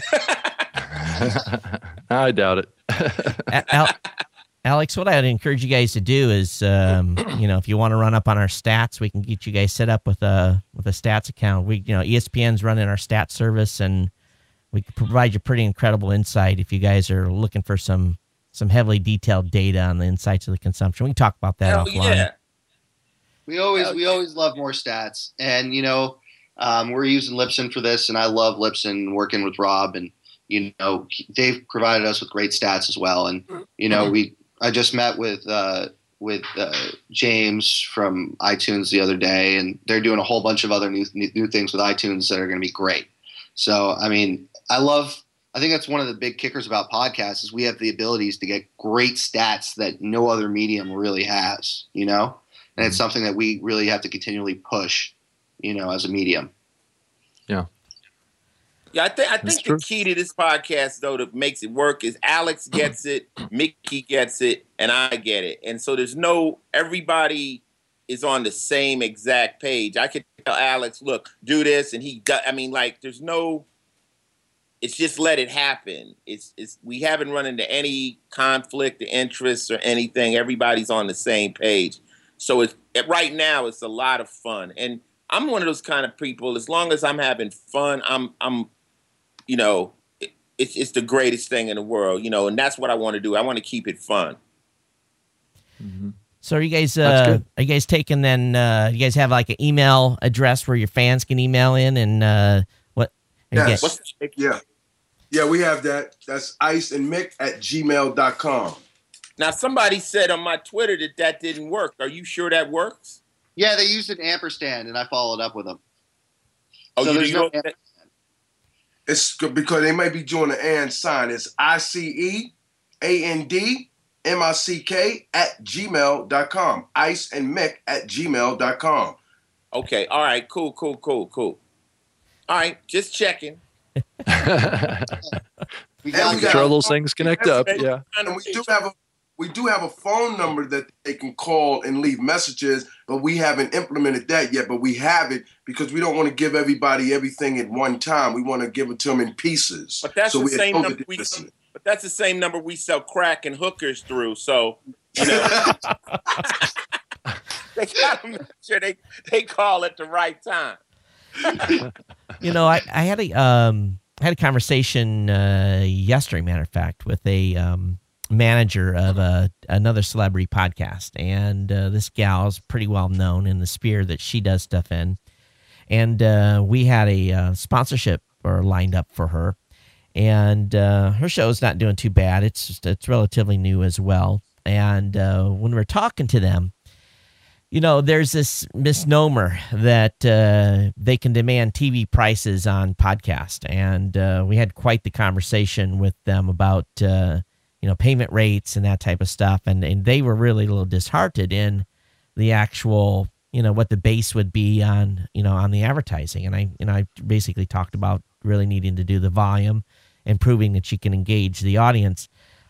I doubt it. Alex, what I'd encourage you guys to do is, if you want to run up on our stats, we can get you guys set up with a stats account. ESPN's running our stats service, and we can provide you pretty incredible insight if you guys are looking for some heavily detailed data on the insights of the consumption. We can talk about that offline. Yeah. We always love more stats, and we're using Libsyn for this, and I love Libsyn working with Rob, and they've provided us with great stats as well, and I just met with James from iTunes the other day, and they're doing a whole bunch of other new things with iTunes that are going to be great. So, I mean, I think that's one of the big kickers about podcasts is we have the abilities to get great stats that no other medium really has, and it's something that we really have to continually push, as a medium. Yeah. Yeah, I think the key to this podcast, though, that makes it work is Alex gets it, Mickey gets it, and I get it. And so everybody is on the same exact page. I could tell Alex, look, do this, and he does. I mean, there's no, it's just let it happen. We haven't run into any conflict of interest or anything. Everybody's on the same page. So right now, it's a lot of fun. And I'm one of those kind of people, as long as I'm having fun, it's the greatest thing in the world, and that's what I want to do. I want to keep it fun. Mm-hmm. So are you guys taking then, you guys have like an email address where your fans can email in and what? Yes. Yeah, we have that. That's iceandmick@gmail.com. Now, somebody said on my Twitter that didn't work. Are you sure that works? Yeah, they used an ampersand, and I followed up with them. Oh, so you know that? It's because they might be doing the and sign. It's IceandMick@gmail.com. Iceandmick@gmail.com. Okay. All right. Cool. All right. Just checking. We got sure those things connect up. Yeah. And we do have a phone number that they can call and leave messages, but we haven't implemented that yet. But we have it because we don't want to give everybody everything at one time. We want to give it to them in pieces. But that's the same number. But that's the same number we sell crack and hookers through. So they got to make sure they call at the right time. I had a conversation yesterday, matter of fact, with a manager of another celebrity podcast, and this gal's pretty well known in the sphere that she does stuff in, and we had a sponsorship lined up for her, and her show's not doing too bad. It's relatively new as well, and when we're talking to them, there's this misnomer that they can demand TV prices on podcast, and we had quite the conversation with them about payment rates and that type of stuff. And they were really a little disheartened in the actual, what the base would be on, on the advertising. And I basically talked about really needing to do the volume and proving that you can engage the audience.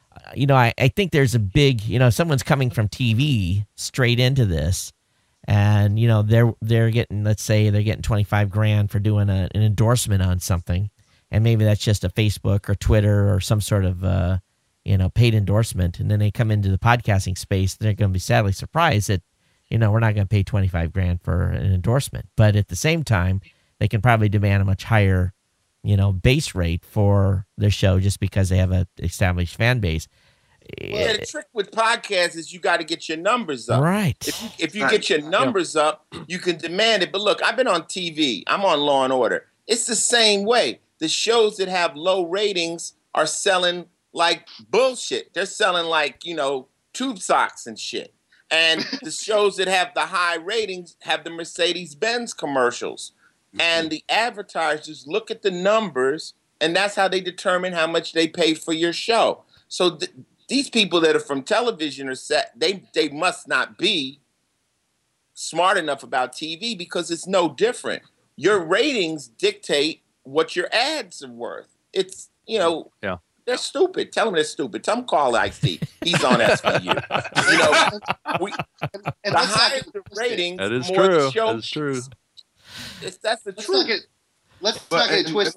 I think there's a big, someone's coming from TV straight into this, and, they're getting, let's say they're getting $25,000 for doing an endorsement on something. And maybe that's just a Facebook or Twitter or some sort of, paid endorsement, and then they come into the podcasting space, they're going to be sadly surprised that, we're not going to pay $25,000 for an endorsement. But at the same time, they can probably demand a much higher, base rate for their show just because they have an established fan base. Well, the trick with podcasts is you got to get your numbers up. Right. If you get your numbers up, you can demand it. But look, I've been on TV. I'm on Law and Order. It's the same way. The shows that have low ratings are selling like bullshit. They're selling like, tube socks and shit. And the shows that have the high ratings have the Mercedes-Benz commercials. Mm-hmm. And the advertisers look at the numbers, and that's how they determine how much they pay for your show. So these people that are from television are they must not be smart enough about TV, because it's no different. Your ratings dictate what your ads are worth. It's, Yeah. They're stupid. Tell them they're stupid. Tell them call Ice-T. He's on SVU. The higher the ratings, that is more true. the show. That is true. That's the truth. let's not get it twisted.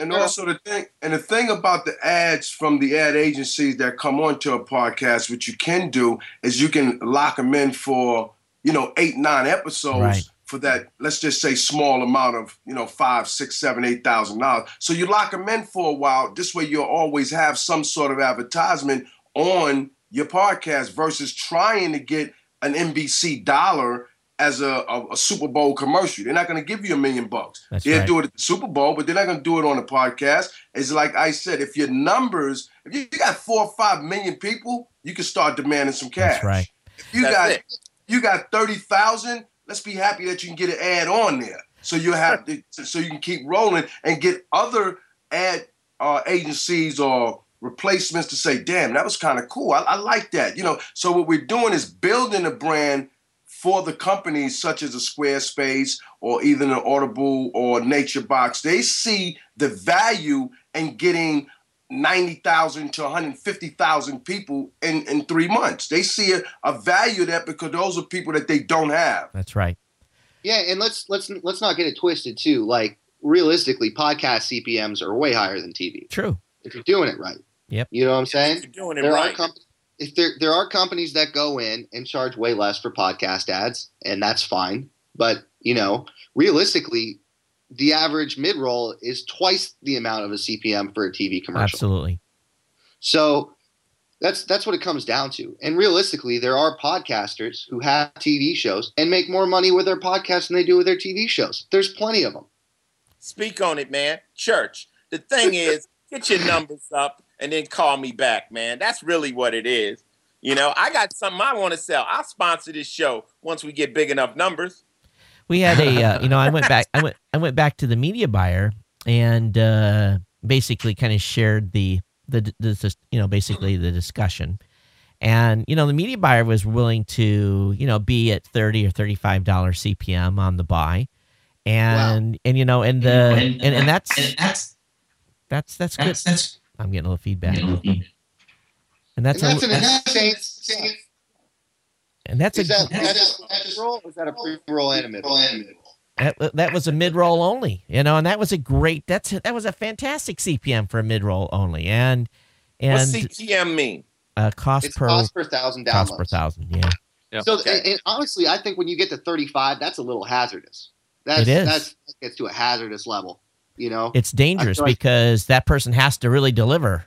The thing about the ads from the ad agencies that come onto a podcast, what you can do is you can lock them in for 8, 9 episodes. Right. For that, let's just say small amount of, $5, $6, $7, $8,000. So you lock them in for a while. This way you'll always have some sort of advertisement on your podcast versus trying to get an NBC dollar as a Super Bowl commercial. They're not going to give you $1 million. They'll do it at the Super Bowl, but they're not going to do it on the podcast. It's like I said, if your numbers, if you got 4 or 5 million people, you can start demanding some cash. That's right. If you got 30,000, let's be happy that you can get an ad on there. So you have so you can keep rolling and get other ad agencies or replacements to say, damn, that was kind of cool. I like that. So what we're doing is building a brand for the companies such as a Squarespace or even an Audible or NatureBox. They see the value in getting 90,000 to 150,000 people in 3 months. They see a value there because those are people that they don't have. That's right. Yeah, and let's not get it twisted too. Like realistically, podcast CPMs are way higher than TV. True. If you're doing it right. Yep. You know what I'm saying? If you're doing it right. There are companies that go in and charge way less for podcast ads, and that's fine. But realistically, the average mid-roll is twice the amount of a CPM for a TV commercial. Absolutely. So that's what it comes down to. And realistically, there are podcasters who have TV shows and make more money with their podcasts than they do with their TV shows. There's plenty of them. Speak on it, man. Church. The thing is, get your numbers up and then call me back, man. That's really what it is. I got something I want to sell. I'll sponsor this show once we get big enough numbers. We had I went back to the media buyer and basically kind of shared basically the discussion. And, the media buyer was willing to, be at $30 or $35 CPM on the buy. And, wow. and that's good. I'm getting a little feedback. And that's an insane. And that's is that roll? Or is that a pre-roll and a mid-roll? That was a mid-roll only, and that was that was a fantastic CPM for a mid-roll only. And what CPM mean? Cost per 1,000 downloads. Cost per 1,000, yeah. Yep. So, and honestly, I think when you get to 35, that's a little hazardous. It is. That gets to a hazardous level. It's dangerous because that person has to really deliver.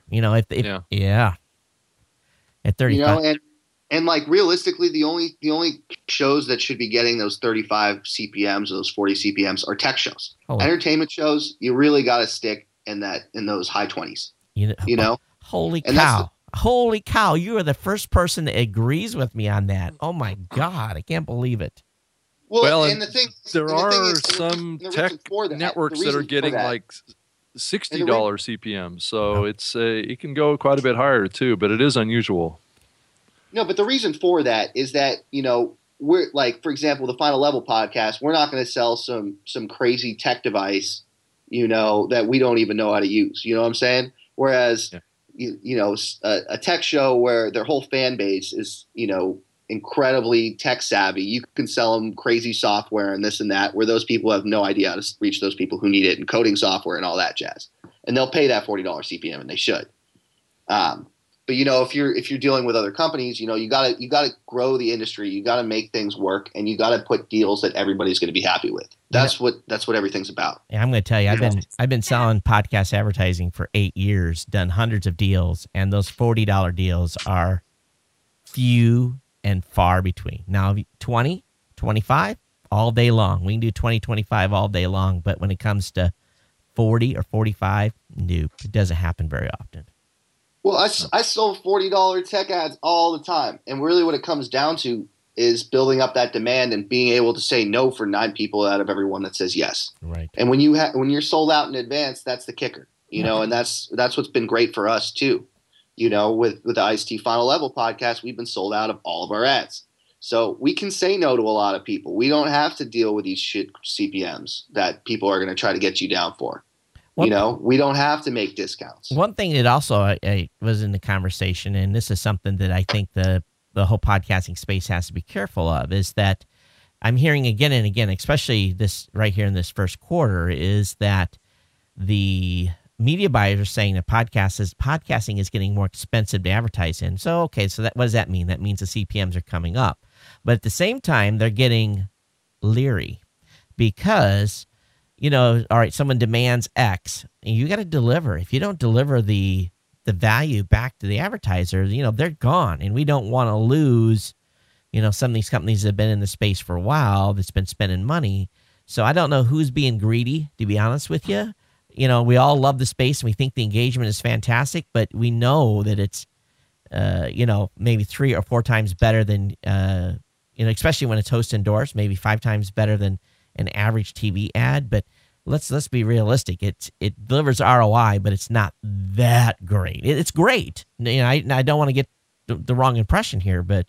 At 35. And like realistically, the only shows that should be getting those 35 CPMs or those 40 CPMs are tech shows. Entertainment shows, you really got to stick in those high 20s. Holy cow! Holy cow! You are the first person that agrees with me on that. Oh my God, I can't believe it. Well, and there are some tech networks that are getting like $60 CPM, so it can go quite a bit higher too, but it is unusual. No, but the reason for that is that, we're like, for example, the Final Level podcast, we're not going to sell some crazy tech device, that we don't even know how to use. You know what I'm saying? Whereas, a tech show where their whole fan base is, incredibly tech savvy, you can sell them crazy software and this and that, where those people have no idea how to reach those people who need it and coding software and all that jazz. And they'll pay that $40 CPM, and they should. But if you're dealing with other companies, you gotta grow the industry. You gotta make things work, and you gotta put deals that everybody's going to be happy with. That's what everything's about. Yeah, I'm going to tell you, I've been selling podcast advertising for 8 years, done hundreds of deals, and those $40 deals are few and far between. Now, 20, 25, all day long. We can do 20, 25 all day long, but when it comes to 40 or 45, nope, it doesn't happen very often. Well, I sold $40 tech ads all the time, and really what it comes down to is building up that demand and being able to say no for 9 people out of every one that says yes. Right. And when you're sold out in advance, that's the kicker, and that's what's been great for us too. With the Ice-T Final Level podcast, we've been sold out of all of our ads. So we can say no to a lot of people. We don't have to deal with these shit CPMs that people are going to try to get you down for. We don't have to make discounts. One thing that also I was in the conversation, and this is something that I think the whole podcasting space has to be careful of, is that I'm hearing again and again, especially this right here in this first quarter, is that the media buyers are saying that podcasting is getting more expensive to advertise in. So, okay, so what does that mean? That means the CPMs are coming up. But at the same time, they're getting leery because, all right, someone demands X, and you got to deliver. If you don't deliver the value back to the advertiser, they're gone. And we don't want to lose, some of these companies that have been in the space for a while that's been spending money. So I don't know who's being greedy, to be honest with you. We all love the space and we think the engagement is fantastic, but we know that it's, maybe 3 or 4 times better than, especially when it's host endorsed, maybe 5 times better than an average TV ad. But let's be realistic. It delivers ROI, but it's not that great. It's great. I don't want to get the wrong impression here, but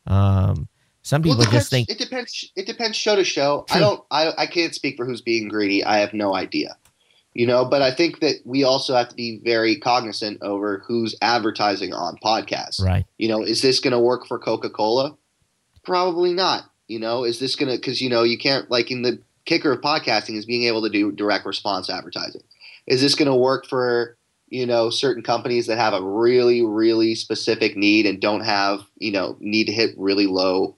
some people just think it depends. It depends show to show. True. I can't speak for who's being greedy. I have no idea. But I think that we also have to be very cognizant over who's advertising on podcasts. Right. Is this going to work for Coca-Cola? Probably not. Is this going to, because, you can't, like, in the kicker of podcasting is being able to do direct response advertising. Is this going to work for, certain companies that have a really, really specific need and don't have, need to hit really low,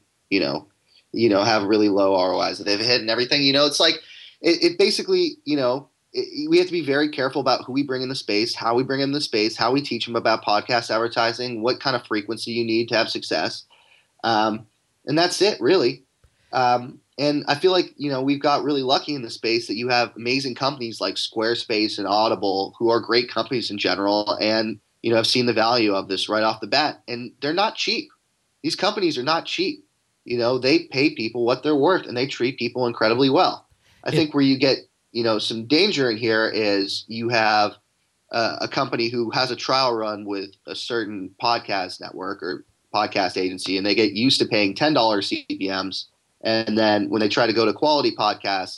have really low ROIs that they've hit and everything? It's like, it basically, we have to be very careful about who we bring in the space, how we bring in the space, how we teach them about podcast advertising, what kind of frequency you need to have success. And that's it, really. And I feel like, we've got really lucky in the space that you have amazing companies like Squarespace and Audible, who are great companies in general, and, have seen the value of this right off the bat. And they're not cheap. These companies are not cheap. They pay people what they're worth, and they treat people incredibly well. I think where you get some danger in here is you have a company who has a trial run with a certain podcast network or podcast agency, and they get used to paying $10 CPMs. And then when they try to go to quality podcasts,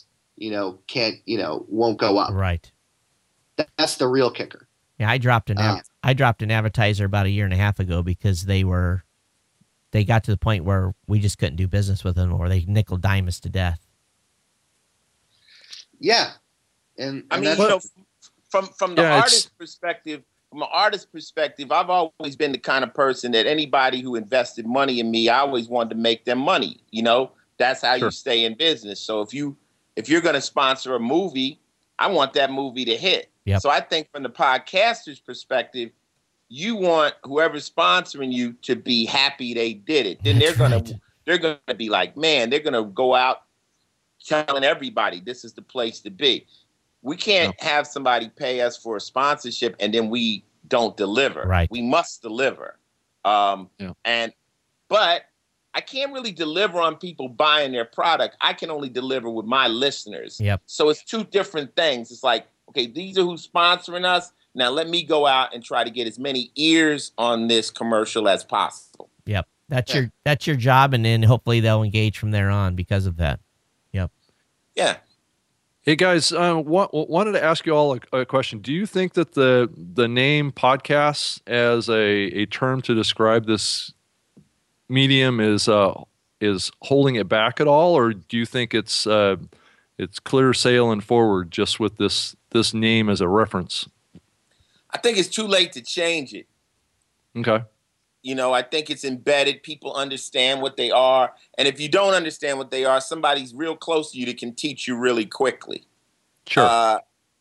won't go up. Right. That's the real kicker. Yeah, I dropped an advertiser about 1.5 years ago because they got to the point where we just couldn't do business with them, or they nickel dime us to death. Yeah, and I mean, from the artist perspective, I've always been the kind of person that anybody who invested money in me, I always wanted to make them money. That's how you stay in business. So if you're going to sponsor a movie, I want that movie to hit. Yep. So I think from the podcaster's perspective, you want whoever's sponsoring you to be happy they did it. Then they're gonna be like, man, they're gonna go out telling everybody this is the place to be. We can't have somebody pay us for a sponsorship and then we don't deliver. Right. We must deliver. But I can't really deliver on people buying their product. I can only deliver with my listeners. Yep. So it's 2 different things. It's like, okay, these are who's sponsoring us. Now let me go out and try to get as many ears on this commercial as possible. Yep. That's your job, and then hopefully they'll engage from there on because of that. Yep. Yeah. Hey guys, wanted to ask you all a question. Do you think that the name podcasts as a term to describe this medium is holding it back at all, or do you think it's clear sailing forward just with this name as a reference? I think it's too late to change it. Okay. I think it's embedded. People understand what they are. And if you don't understand what they are, somebody's real close to you that can teach you really quickly. Sure.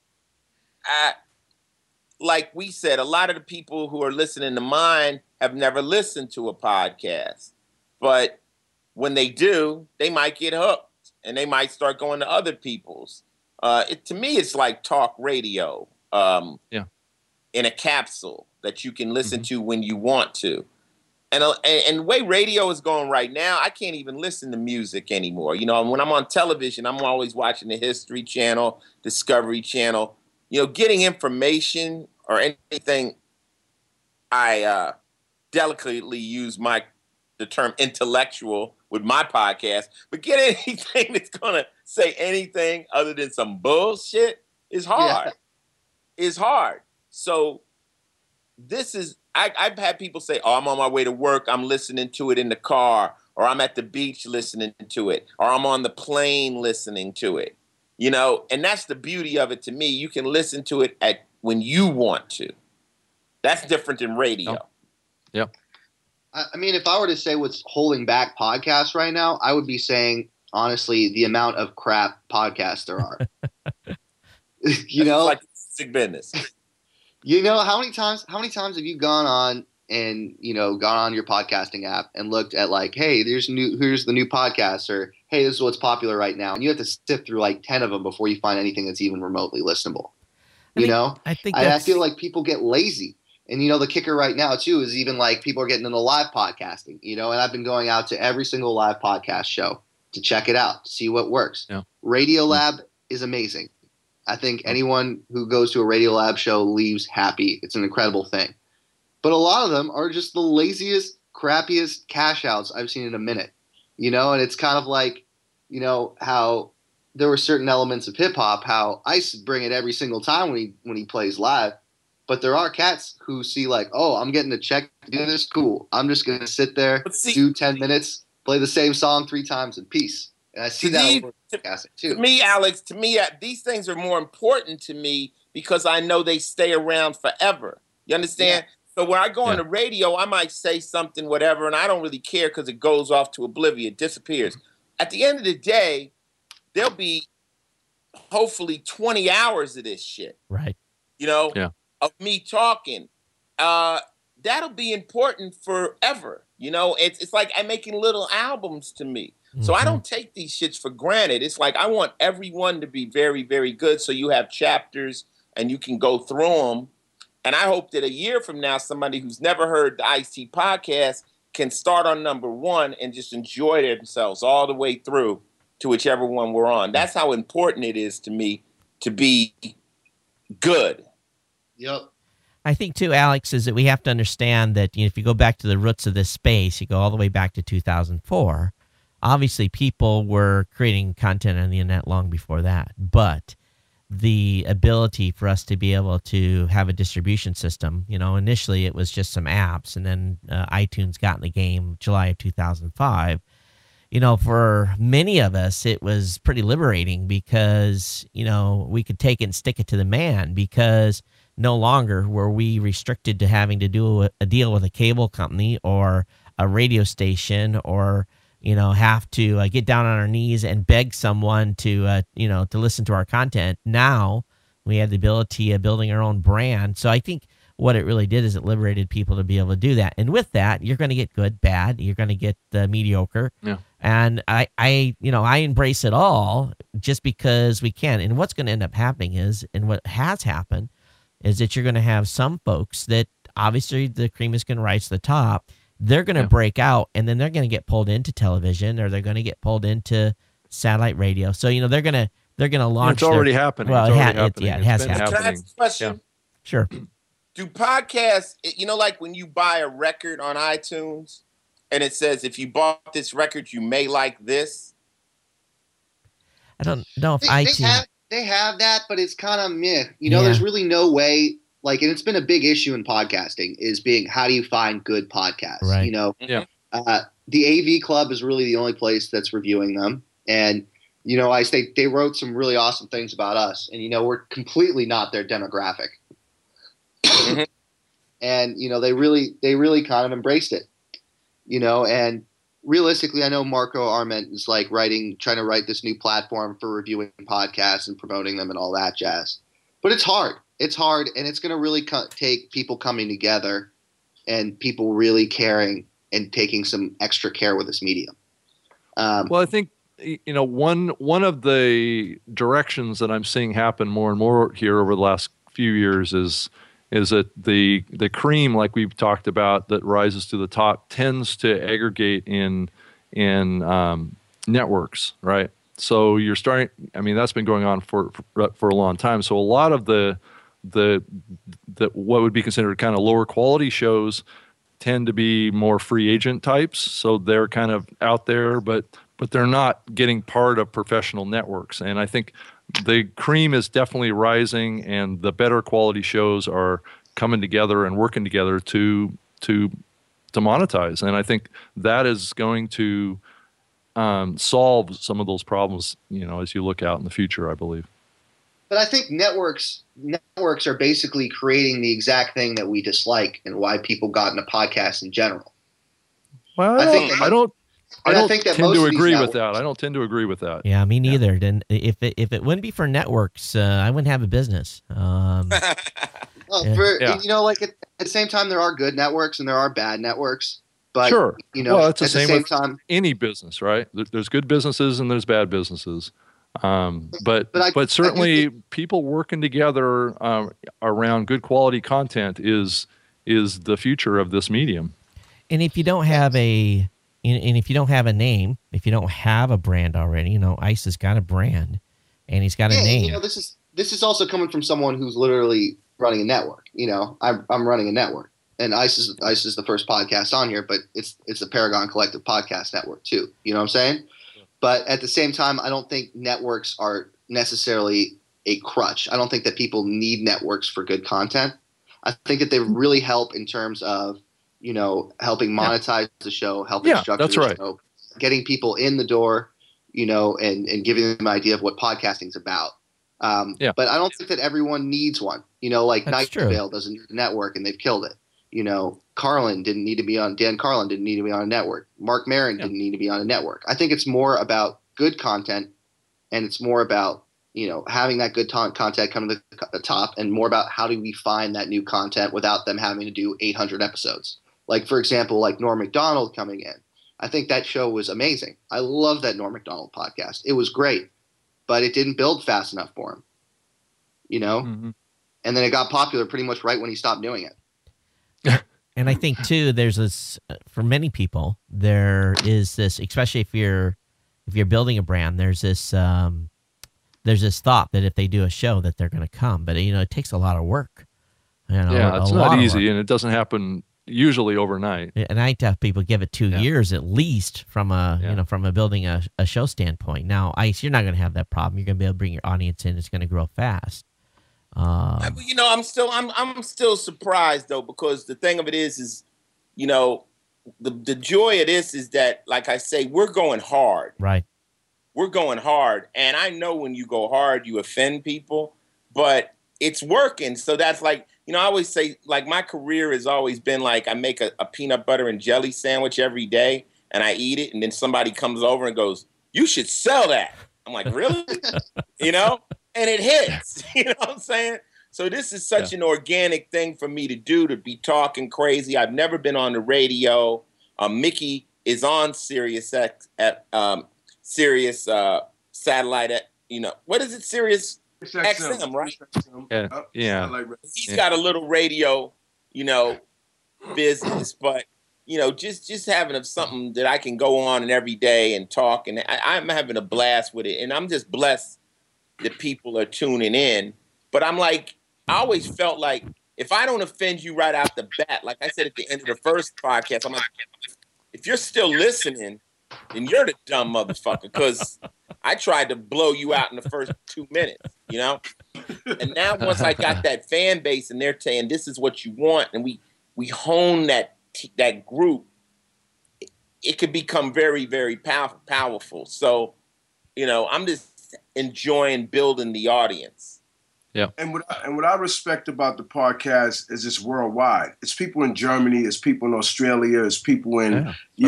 Like we said, a lot of the people who are listening to mine have never listened to a podcast. But when they do, they might get hooked and they might start going to other people's. To me, it's like talk radio in a capsule that you can listen to when you want to. And the way radio is going right now, I can't even listen to music anymore. When I'm on television, I'm always watching the History Channel, Discovery Channel. Getting information or anything, I delicately use the term intellectual with my podcast. But get anything that's going to say anything other than some bullshit is hard. Yeah. It's hard. So this is, I've had people say, oh, I'm on my way to work, I'm listening to it in the car, or I'm at the beach listening to it, or I'm on the plane listening to it. And that's the beauty of it to me. You can listen to it when you want to. That's different than radio. Yep. I mean, if I were to say what's holding back podcasts right now, I would be saying, honestly, the amount of crap podcasts there are. It's like sick business. How many times have you gone on and, gone on your podcasting app and looked at like, hey, here's the new podcast, or hey, this is what's popular right now. And you have to sift through like 10 of them before you find anything that's even remotely listenable. I feel like people get lazy. And, the kicker right now, too, is even like people are getting into live podcasting, and I've been going out to every single live podcast show to check it out, to see what works. Yeah. Radiolab is amazing. I think anyone who goes to a Radiolab show leaves happy. It's an incredible thing. But a lot of them are just the laziest, crappiest cash outs I've seen in a minute, and it's kind of like, how there were certain elements of hip hop, how Ice bring it every single time when he plays live. But there are cats who see like, oh, I'm getting a check to do this. Cool. I'm just going to sit there, do 10 minutes, play the same song 3 times and peace. And I see that over podcasting too. To me, Alex, these things are more important to me because I know they stay around forever. You understand? Yeah. So when I go on the radio, I might say something, whatever, and I don't really care because it goes off to oblivion, it disappears. At the end of the day, there'll be hopefully 20 hours of this shit. Right. Of me talking, that'll be important forever. It's like I'm making little albums to me. So I don't take these shits for granted. It's like I want everyone to be very, very good. So you have chapters and you can go through them. And I hope that a year from now, somebody who's never heard the Ice-T podcast can start on number 1 and just enjoy themselves all the way through to whichever one we're on. That's how important it is to me to be good. Yep. I think too, Alex, is that we have to understand that if you go back to the roots of this space, you go all the way back to 2004. Obviously, people were creating content on the internet long before that, but the ability for us to be able to have a distribution system, initially it was just some apps, and then iTunes got in the game July of 2005. For many of us, it was pretty liberating because, we could take it and stick it to the man, because no longer were we restricted to having to do a deal with a cable company or a radio station, or have to get down on our knees and beg someone to to listen to our content. Now we have the ability of building our own brand. So I think what it really did is it liberated people to be able to do that. And with that, you're going to get good, bad. You're going to get mediocre. Yeah. And I embrace it all just because we can. And what's going to end up happening is, and what has happened, is that you're going to have some folks that obviously the cream is going to rise to the top. They're going to break out, and then they're going to get pulled into television, or they're going to get pulled into satellite radio. So they're going to launch. It's already happening. Well, it has happened. Can I ask a question? Yeah. Sure. Do podcasts, like when you buy a record on iTunes, and it says if you bought this record, you may like this? I don't know if iTunes. They have that, but it's kind of meh. There's really no way. And it's been a big issue in podcasting is being, how do you find good podcasts? Right. The AV Club is really the only place that's reviewing them. And, they wrote some really awesome things about us. And, we're completely not their demographic. And, they really kind of embraced it. And realistically, I know Marco Arment is trying to write this new platform for reviewing podcasts and promoting them and all that jazz. But it's hard. It's hard, and it's going to really take people coming together and people really caring and taking some extra care with this medium. Well, I think one of the directions that I'm seeing happen more and more here over the last few years is that the cream, like we've talked about, that rises to the top tends to aggregate in networks, right? So you're starting. I mean, that's been going on for a long time. So a lot of the what would be considered kind of lower quality shows tend to be more free agent types. So they're kind of out there, but they're not getting part of professional networks. And I think the cream is definitely rising, and the better quality shows are coming together and working together to monetize. And I think that is going to solve some of those problems, as you look out in the future, I believe. But I think networks are basically creating the exact thing that we dislike and why people got into podcasts in general. Well, I don't think that tend most to of these agree with networks- that. I don't tend to agree with that. Yeah, me neither. Then if it wouldn't be for networks, I wouldn't have a business. Well, Yeah. like at the same time, there are good networks and there are bad networks. But Sure. Well, it's the at same the same with time, any business, right? There's good businesses and there's bad businesses. But I certainly do people working together around good quality content is the future of this medium. And if you don't have and if you don't have a name, if you don't have a brand already, Ice has got a brand and he's got a name. this is also coming from someone who's literally running a network. I'm running a network, and Ice is the first podcast on here, but it's the Paragon Collective Podcast Network too. You know what I'm saying? But at the same time, I don't think networks are necessarily a crutch. I don't think that people need networks for good content. I think that they really help in terms of, helping monetize the show, helping structure the show, getting people in the door, and giving them an idea of what podcasting is about. But I don't think that everyone needs one. Like That's Night true. Vale doesn't need a network, and they've killed it. Dan Carlin didn't need to be on a network. Mark Maron didn't need to be on a network. I think it's more about good content, and it's more about, having that good content come to the top, and more about how do we find that new content without them having to do 800 episodes. Like, for example, like Norm Macdonald coming in. I think that show was amazing. I love that Norm Macdonald podcast. It was great, but it didn't build fast enough for him, Mm-hmm. And then it got popular pretty much right when he stopped doing it. And I think too, there's this for many people. There is this, especially if you're building a brand. There's this thought that if they do a show, that they're going to come. But it takes a lot of work. It's a not lot of easy, work. and it doesn't happen usually overnight. And I tell people give it 2 years at least from from a building a show standpoint. Now, Ice, you're not going to have that problem. You're going to be able to bring your audience in. It's going to grow fast. I'm still surprised though, because the thing of it is the joy of this is that, like I say, we're going hard. Right. We're going hard, and I know when you go hard, you offend people, but it's working. So that's like, I always say, like, my career has always been like, I make a peanut butter and jelly sandwich every day, and I eat it, and then somebody comes over and goes, "You should sell that." I'm like, really? And it hits. You know what I'm saying? So this is such an organic thing for me to do, to be talking crazy. I've never been on the radio. Mickey is on Sirius X at Sirius satellite at, what is it? Sirius XM, right? Yeah. He's got a little radio, business, but just having something that I can go on and every day and talk, and I'm having a blast with it, and I'm just blessed that people are tuning in. But I'm like, I always felt like if I don't offend you right out the bat, like I said at the end of the first podcast, I'm like, if you're still listening, then you're the dumb motherfucker, because I tried to blow you out in the first 2 minutes, And now once I got that fan base and they're saying this is what you want, and we hone that group, it could become very, very powerful. So, I'm just enjoying building the audience. Yeah. And what I respect about the podcast is it's worldwide. It's people in Germany, it's people in Australia, it's people in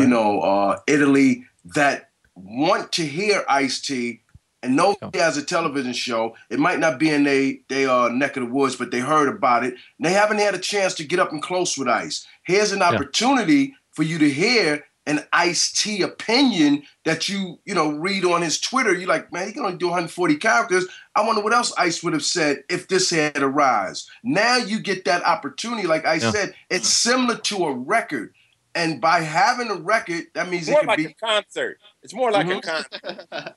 Italy that want to hear Ice-T and know he has a television show. It might not be in their neck of the woods, but they heard about it. And they haven't had a chance to get up and close with Ice. Here's an opportunity for you to hear an Ice-T opinion that you read on his Twitter. You're like, man, he can only do 140 characters. I wonder what else Ice would have said if this had arisen. Now you get that opportunity. Like I said, it's similar to a record. And by having a record, that means It's it more could like be a concert. It's more like a concert.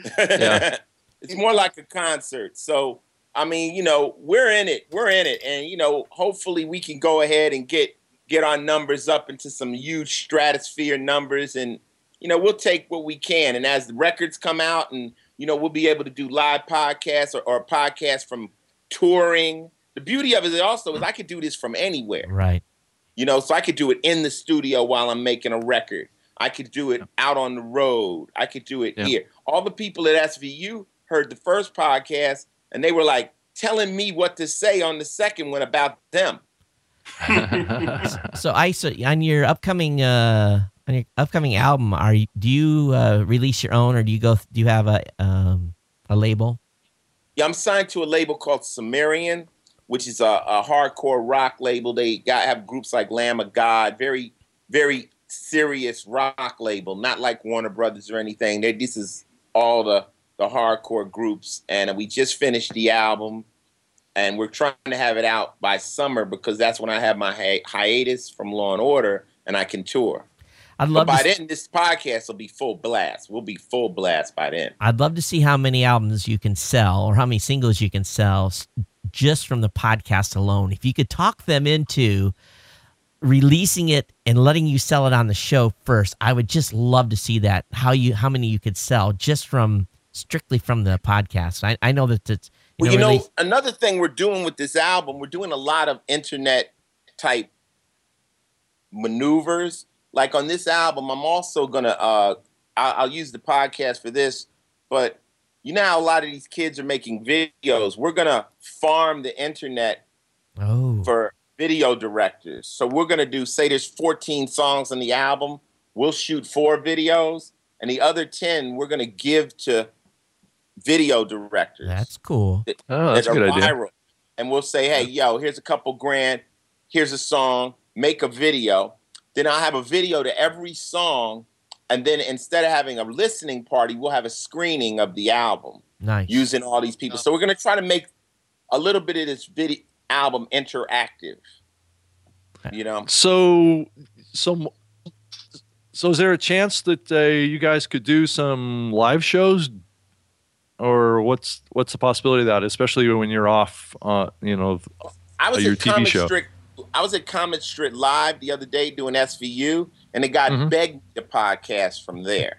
It's more like a concert. So, I mean, we're in it. We're in it. And, hopefully we can go ahead and get our numbers up into some huge stratosphere numbers. And, we'll take what we can. And as the records come out and, we'll be able to do live podcasts or podcasts from touring. The beauty of it also is I could do this from anywhere. Right. So I could do it in the studio while I'm making a record. I could do it out on the road. I could do it here. All the people at SVU heard the first podcast, and they were like telling me what to say on the second one about them. So on your upcoming album, do you release your own, or do you have a label? Yeah, I'm signed to a label called Sumerian, which is a hardcore rock label. They have groups like Lamb of God, very, very serious rock label, not like Warner Brothers or anything. This is all the hardcore groups, and we just finished the album, and we're trying to have it out by summer because that's when I have my hiatus from Law and Order, and I can tour. But by then, this podcast will be full blast. We'll be full blast by then. I'd love to see how many albums you can sell or how many singles you can sell just from the podcast alone. If you could talk them into releasing it and letting you sell it on the show first, I would just love to see that, how many you could sell just strictly from the podcast. I know that it's... another thing we're doing with this album, we're doing a lot of internet-type maneuvers. Like on this album, I'm also going to, I'll use the podcast for this, but you know how a lot of these kids are making videos. We're going to farm the internet for video directors. So we're going to do, say there's 14 songs on the album. We'll shoot 4 videos, and the other 10 we're going to give to video directors. That's cool. That's a good idea. And we'll say, hey, here's a couple grand. Here's a song. Make a video. Then I'll have a video to every song, and then instead of having a listening party, we'll have a screening of the album. Nice. Using all these people. So we're going to try to make a little bit of this video album interactive. So is there a chance that you guys could do some live shows, or what's the possibility of that, especially when you're off, your TV show? I was at Comet Strip Live the other day doing SVU, and the guy begged me to podcast from there.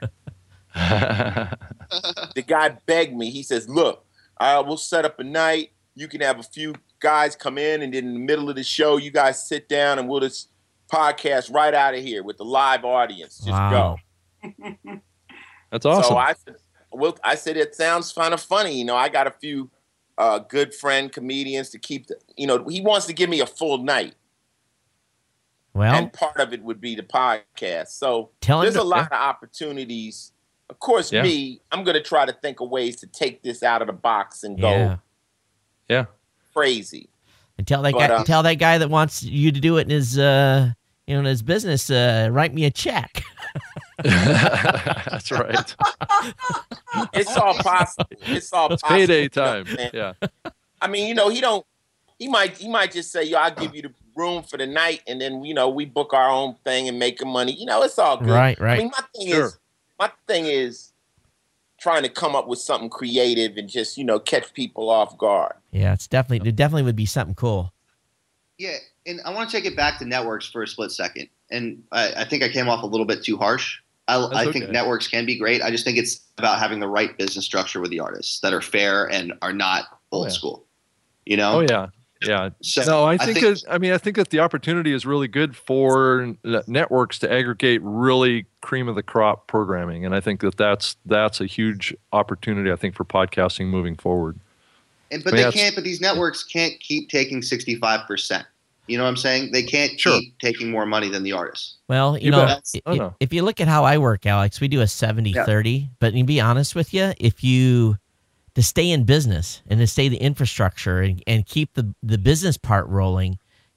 The guy begged me. He says, look, we'll set up a night. You can have a few guys come in, and then in the middle of the show, you guys sit down, and we'll just podcast right out of here with the live audience. Just go. That's awesome. So I said, it sounds kind of funny. I got a few good friend comedians to keep he wants to give me a full night. Well, and part of it would be the podcast. So there's a lot of opportunities. Of course, I'm going to try to think of ways to take this out of the box and go crazy. And tell that guy that wants you to do it in his in his business, write me a check. That's right. It's all possible. It's payday time. Yeah. I mean, he might just say, I'll give you the room for the night, and then we book our own thing and make money. It's all good. Right. I mean, my thing is trying to come up with something creative and just catch people off guard. Yeah, it definitely would be something cool. Yeah, and I want to take it back to networks for a split second, and I think I came off a little bit too harsh. I think networks can be great. I just think it's about having the right business structure with the artists that are fair and are not old school. Oh yeah. Yeah. So no, I think that the opportunity is really good for networks to aggregate really cream of the crop programming, and I think that's a huge opportunity. I think for podcasting moving forward. But these networks can't keep taking 65%. You know what I'm saying? They can't keep taking more money than the artists. Well, if you look at how I work, Alex, we do a 70-30. But to be honest with you, to stay in business and to stay the infrastructure and keep the business part rolling,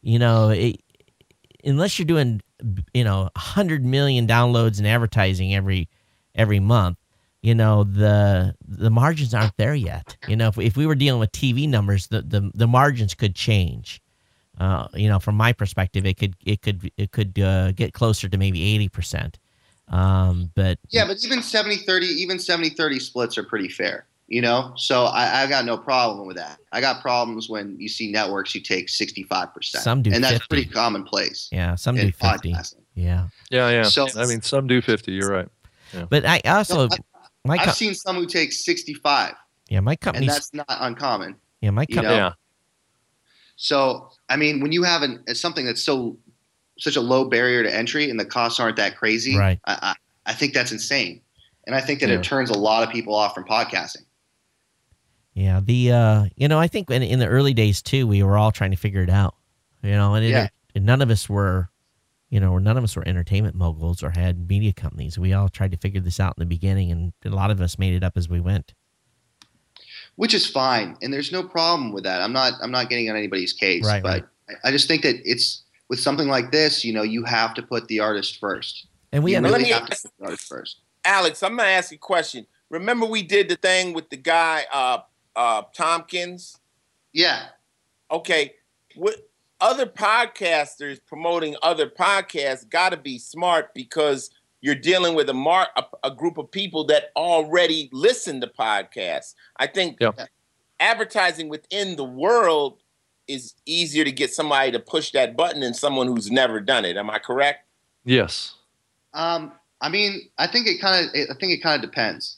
unless you're doing 100 million downloads and advertising every month, the margins aren't there yet. If we were dealing with TV numbers, the margins could change. From my perspective, it could get closer to maybe 80%. But even 70-30 splits are pretty fair. So I got no problem with that. I got problems when you see networks who take 65%. Some do, and that's 50. pretty commonplace. Yeah, some do 50. Podcasting. Yeah. So some do 50. You're right. Yeah. But I also, I've seen some who take 65. Yeah, my company, and that's not uncommon. Yeah, my company. So when you have something that's so such a low barrier to entry and the costs aren't that crazy. Right. I think that's insane. And I think that Yeah. it turns a lot of people off from podcasting. Yeah, I think in the early days too, we were all trying to figure it out, and none of us were, entertainment moguls or had media companies. We all tried to figure this out in the beginning, and a lot of us made it up as we went. Which is fine, and there's no problem with that. I'm not getting on anybody's case, Right, but I just think that it's with something like this, you have to put the artist first. And we You ended really Let me have to put the artist first. Alex, I'm gonna ask you a question. Remember we did the thing with the guy Tompkins? Yeah. Okay, what other podcasters promoting other podcasts got to be smart because you're dealing with a group of people that already listen to podcasts. I think advertising within the world is easier to get somebody to push that button than someone who's never done it. Am I correct? Yes. I think it kind of depends,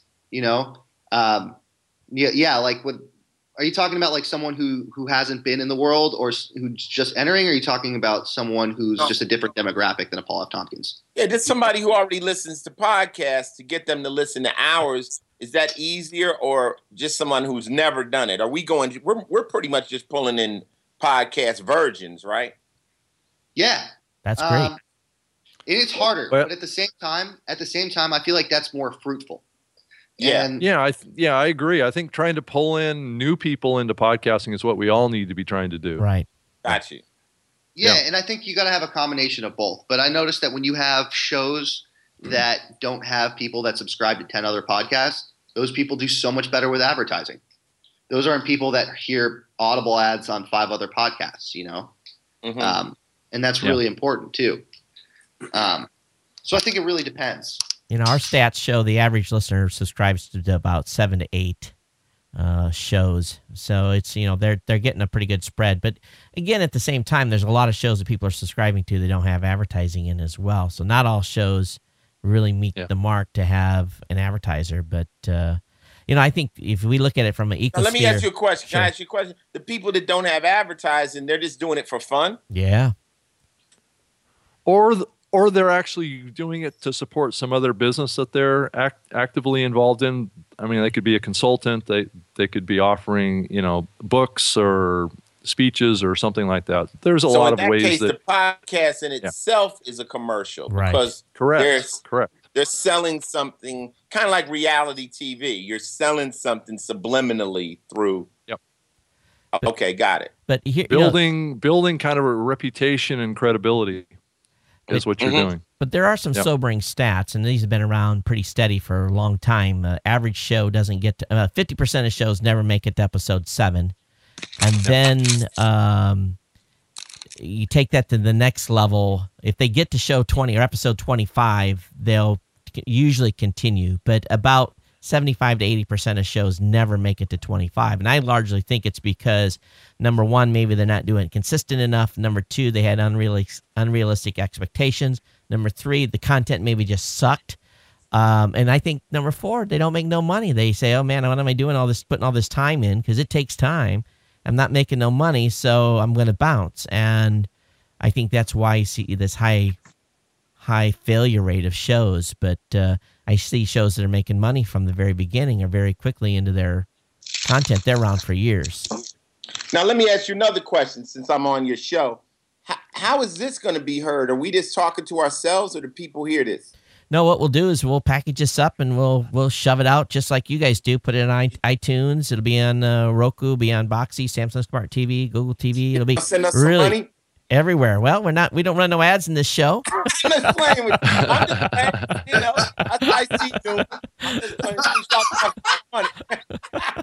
like are you talking about like someone who hasn't been in the world or who's just entering, or are you talking about someone who's just a different demographic than a Paul F. Tompkins? Yeah, just somebody who already listens to podcasts to get them to listen to ours. Is that easier, or just someone who's never done it? Are we going? We're pretty much just pulling in podcast virgins, right? Yeah, That's great. It's harder, Well- but at the same time, I feel like that's more fruitful. Yeah. And I agree. I think trying to pull in new people into podcasting is what we all need to be trying to do. Right. Got you. Yeah, Yeah. and I think you got to have a combination of both. But I noticed that when you have shows that don't have people that subscribe to 10 other podcasts, those people do so much better with advertising. Those aren't people that hear Audible ads on 5 other podcasts, Mhm. And that's really important too. So I think it really depends. Our stats show the average listener subscribes to about 7 to 8 shows. So it's, they're getting a pretty good spread. But again, at the same time, there's a lot of shows that people are subscribing to that don't have advertising in as well. So not all shows really meet the mark to have an advertiser. But, I think if we look at it from an equal Let me ask you a question. Sure. Can I ask you a question? The people that don't have advertising, they're just doing it for fun? Yeah. Or they're actually doing it to support some other business that they're actively involved in. I mean, they could be a consultant. They could be offering, books or speeches or something like that. There's a lot of ways case, that the podcast in itself is a commercial, Right. because correct. they're selling something kind of like reality TV. You're selling something subliminally through. Yep. Okay, got it. But here, building kind of a reputation and credibility is what you're doing. But there are some sobering stats, and these have been around pretty steady for a long time. Average show doesn't get to 50% of shows never make it to episode 7, and then you take that to the next level. If they get to show 20 or episode 25, they'll usually continue. But about 75 to 80% of shows never make it to 25, and I largely think it's because number one, maybe they're not doing it consistent enough. Number two, they had unrealistic expectations. Number three, the content maybe just sucked. And I think number four, they don't make no money. They say, "Oh man, what am I doing putting all this time in? Because it takes time. I'm not making no money, so I'm going to bounce." And I think that's why you see this high failure rate of shows. But I see shows that are making money from the very beginning or very quickly into their content. They're around for years. Now, let me ask you another question since I'm on your show. How is this going to be heard? Are we just talking to ourselves, or do people hear this? No, what we'll do is we'll package this up and we'll shove it out just like you guys do. Put it on iTunes. It'll be on Roku, be on Boxy, Samsung Smart TV, Google TV. It'll be Send us really some money. everywhere. Well, we don't run no ads in this show. I'm just playing with you. I'm just playing, that's what I see you. I'm just playing. You talking about money.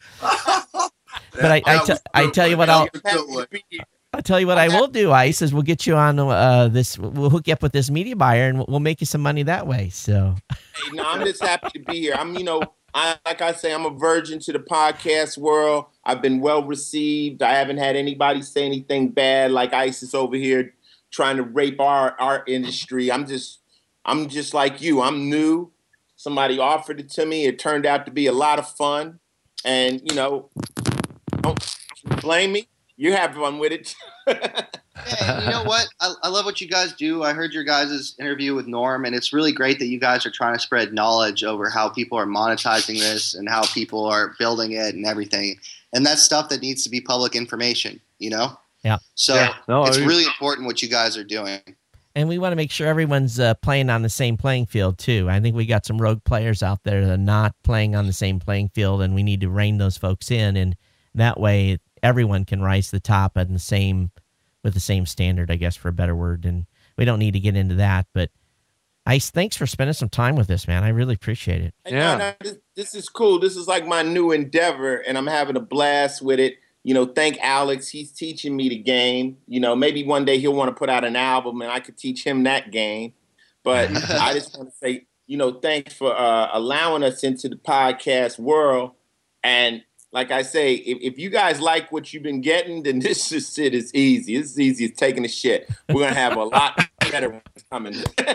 But I tell you what I'll tell you what I will do, Ice, is we'll get you on this. We'll hook you up with this media buyer, and we'll make you some money that way. So, Hey, no, I'm just happy to be here. Like I say, I'm a virgin to the podcast world. I've been well received. I haven't had anybody say anything bad. Like Ice is over here trying to rape our industry. I'm just like you. I'm new. Somebody offered it to me. It turned out to be a lot of fun, and don't blame me. You have fun with it. Yeah, you know what? I love what you guys do. I heard your guys' interview with Norm, and it's really great that you guys are trying to spread knowledge over how people are monetizing this and how people are building it and everything. And that's stuff that needs to be public information, you know? Yeah. So it's really important what you guys are doing. And we want to make sure everyone's playing on the same playing field, too. I think we got some rogue players out there that are not playing on the same playing field, and we need to rein those folks in. And that way, everyone can rise to the top at with the same standard, I guess, for a better word. And we don't need to get into that. But, Ice, thanks for spending some time with us, man. I really appreciate it. Yeah. This is cool. This is like my new endeavor, and I'm having a blast with it. You know, thank Alex. He's teaching me the game. You know, maybe one day he'll want to put out an album and I could teach him that game. But I just want to say, you know, thanks for allowing us into the podcast world. And like I say, if you guys like what you've been getting, then this shit is easy. It's as easy as taking a shit. We're going to have a lot better ones coming.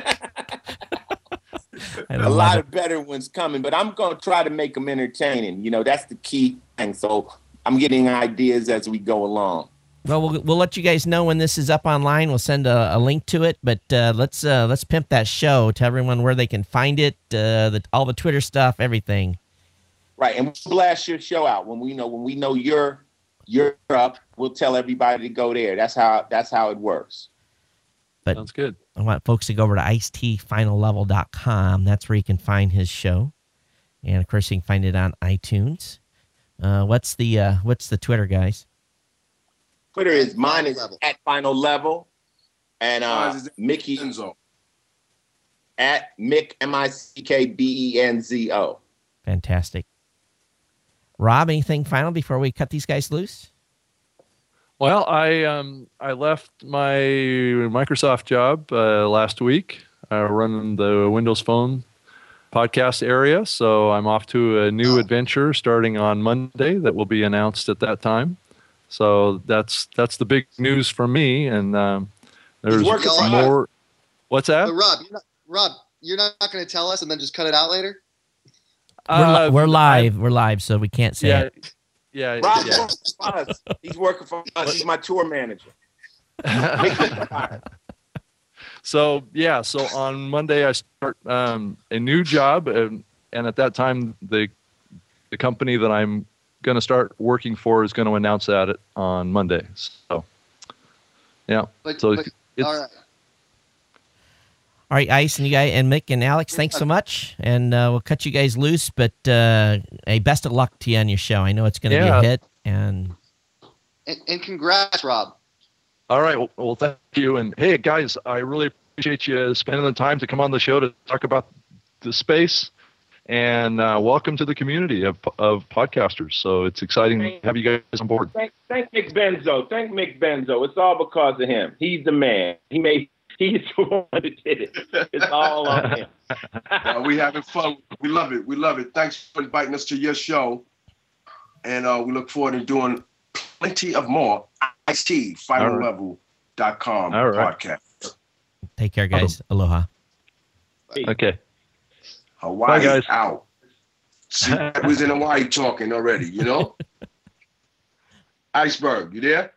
A lot of better ones coming. But I'm going to try to make them entertaining. You know, that's the key thing. So I'm getting ideas as we go along. Well, we'll let you guys know when this is up online. We'll send a link to it, but let's pimp that show. Tell everyone where they can find it, all the Twitter stuff, everything. Right, and we'll blast your show out when we know you're up. We'll tell everybody to go there. That's how it works. But sounds good. I want folks to go over to icetfinallevel.com. That's where you can find his show, and of course you can find it on iTunes. What's the Twitter, guys? Twitter mine is at Final Level, and Mickey Benzo. at Mick MICKBENZO. Fantastic. Rob, anything final before we cut these guys loose? Well, I left my Microsoft job last week, running the Windows Phone podcast area. So I'm off to a new adventure starting on Monday that will be announced at that time. So that's the big news from me. And there's more. What's that? Rob, you're not going to tell us and then just cut it out later? We're live. We're live, so we can't say it. Yeah. Rob works for us. He's working for us. He's my tour manager. So on Monday I start a new job, and at that time the company that I'm going to start working for is going to announce that on Monday. So yeah, it's all right. All right, Ice and you guys and Mick and Alex, thanks so much, and we'll cut you guys loose. But best of luck to you on your show. I know it's going to be a hit, and congrats, Rob. All right, well, thank you, and hey, guys, I really appreciate you spending the time to come on the show to talk about the space, and welcome to the community of podcasters. So it's exciting to have you guys on board. Thank Mick Benzo. Thank Mick Benzo. It's all because of him. He's the man. He's the one that did it. It's all on him. We having fun. We love it. Thanks for inviting us to your show. And we look forward to doing plenty of more Ice-T, finallevel.com podcast. Take care, guys. Aloha. Okay. Hawaii Bye, guys. out. See, I was in Hawaii talking already, you know? Iceberg, you there?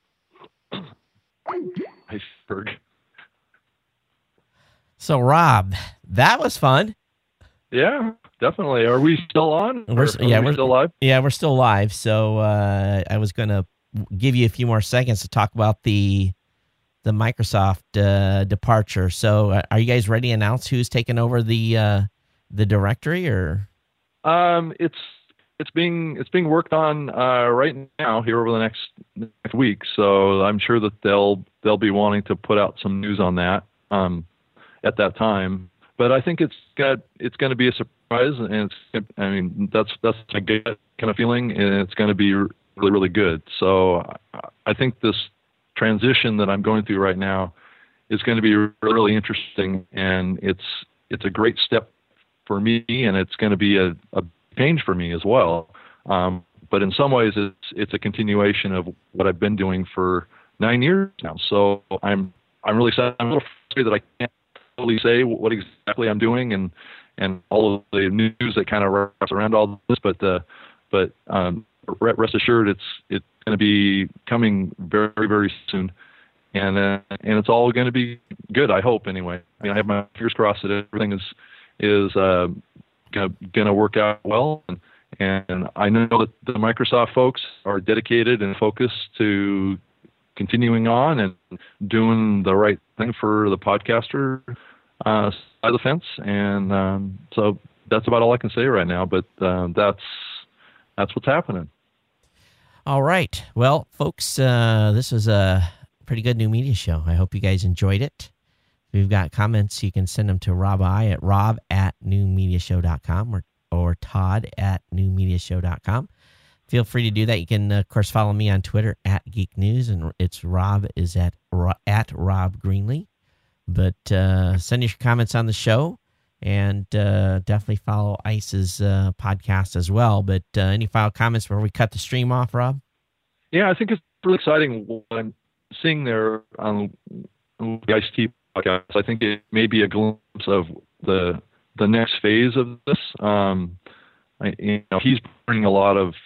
Iceberg. So, Rob, that was fun. Yeah, definitely. Are we still on? We're still live. Yeah, we're still live. So I was going to give you a few more seconds to talk about the Microsoft departure. So, are you guys ready to announce who's taking over the directory, or? It's being worked on right now here over the next week. So I'm sure that they'll be wanting to put out some news on that at that time. But I think it's going to be a surprise, and that's my gut kind of feeling, and it's going to be really, really good. So I think this transition that I'm going through right now is going to be really interesting, and it's a great step for me, and it's going to be a change for me as well. But in some ways, it's a continuation of what I've been doing for 9 years now. So I'm really sad. I'm a little frustrated that I can't totally say what exactly I'm doing and all of the news that kind of wraps around all this. But rest assured, it's going to be coming very, very soon. and it's all going to be good. I hope anyway. I mean, I have my fingers crossed that everything is going to work out well, and I know that the Microsoft folks are dedicated and focused to continuing on and doing the right thing for the podcaster side of the fence, and so that's about all I can say right now. But that's what's happening. All right. Well, folks, this was a pretty good new media show. I hope you guys enjoyed it. If you've got comments, you can send them to Rob I at rob@newmediashow.com or todd@newmediashow.com. Feel free to do that. You can, of course, follow me on Twitter @Geek News, and it's Rob is at Rob Greenlee. But send your comments on the show, and definitely follow ICE's podcast as well. But any final comments before we cut the stream off, Rob? Yeah, I think it's really exciting what I'm seeing there on the ICE podcast. I think it may be a glimpse of the next phase of this. He's bringing a lot of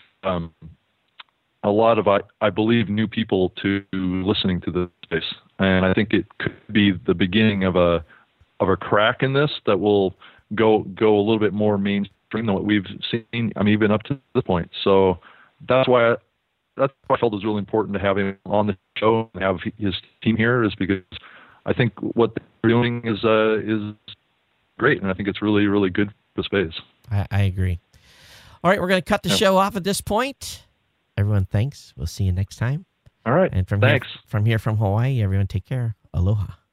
I believe new people to listening to this space, and I think it could be the beginning of a crack in this that will go a little bit more mainstream than what we've seen. I mean, even up to this point. So that's why I felt it was really important to have him on the show and have his team here, is because I think what they're doing is great, and I think it's really, really good for the space. I agree. All right, we're going to cut the show off at this point. Everyone, thanks. We'll see you next time. All right. And from here from Hawaii, everyone take care. Aloha.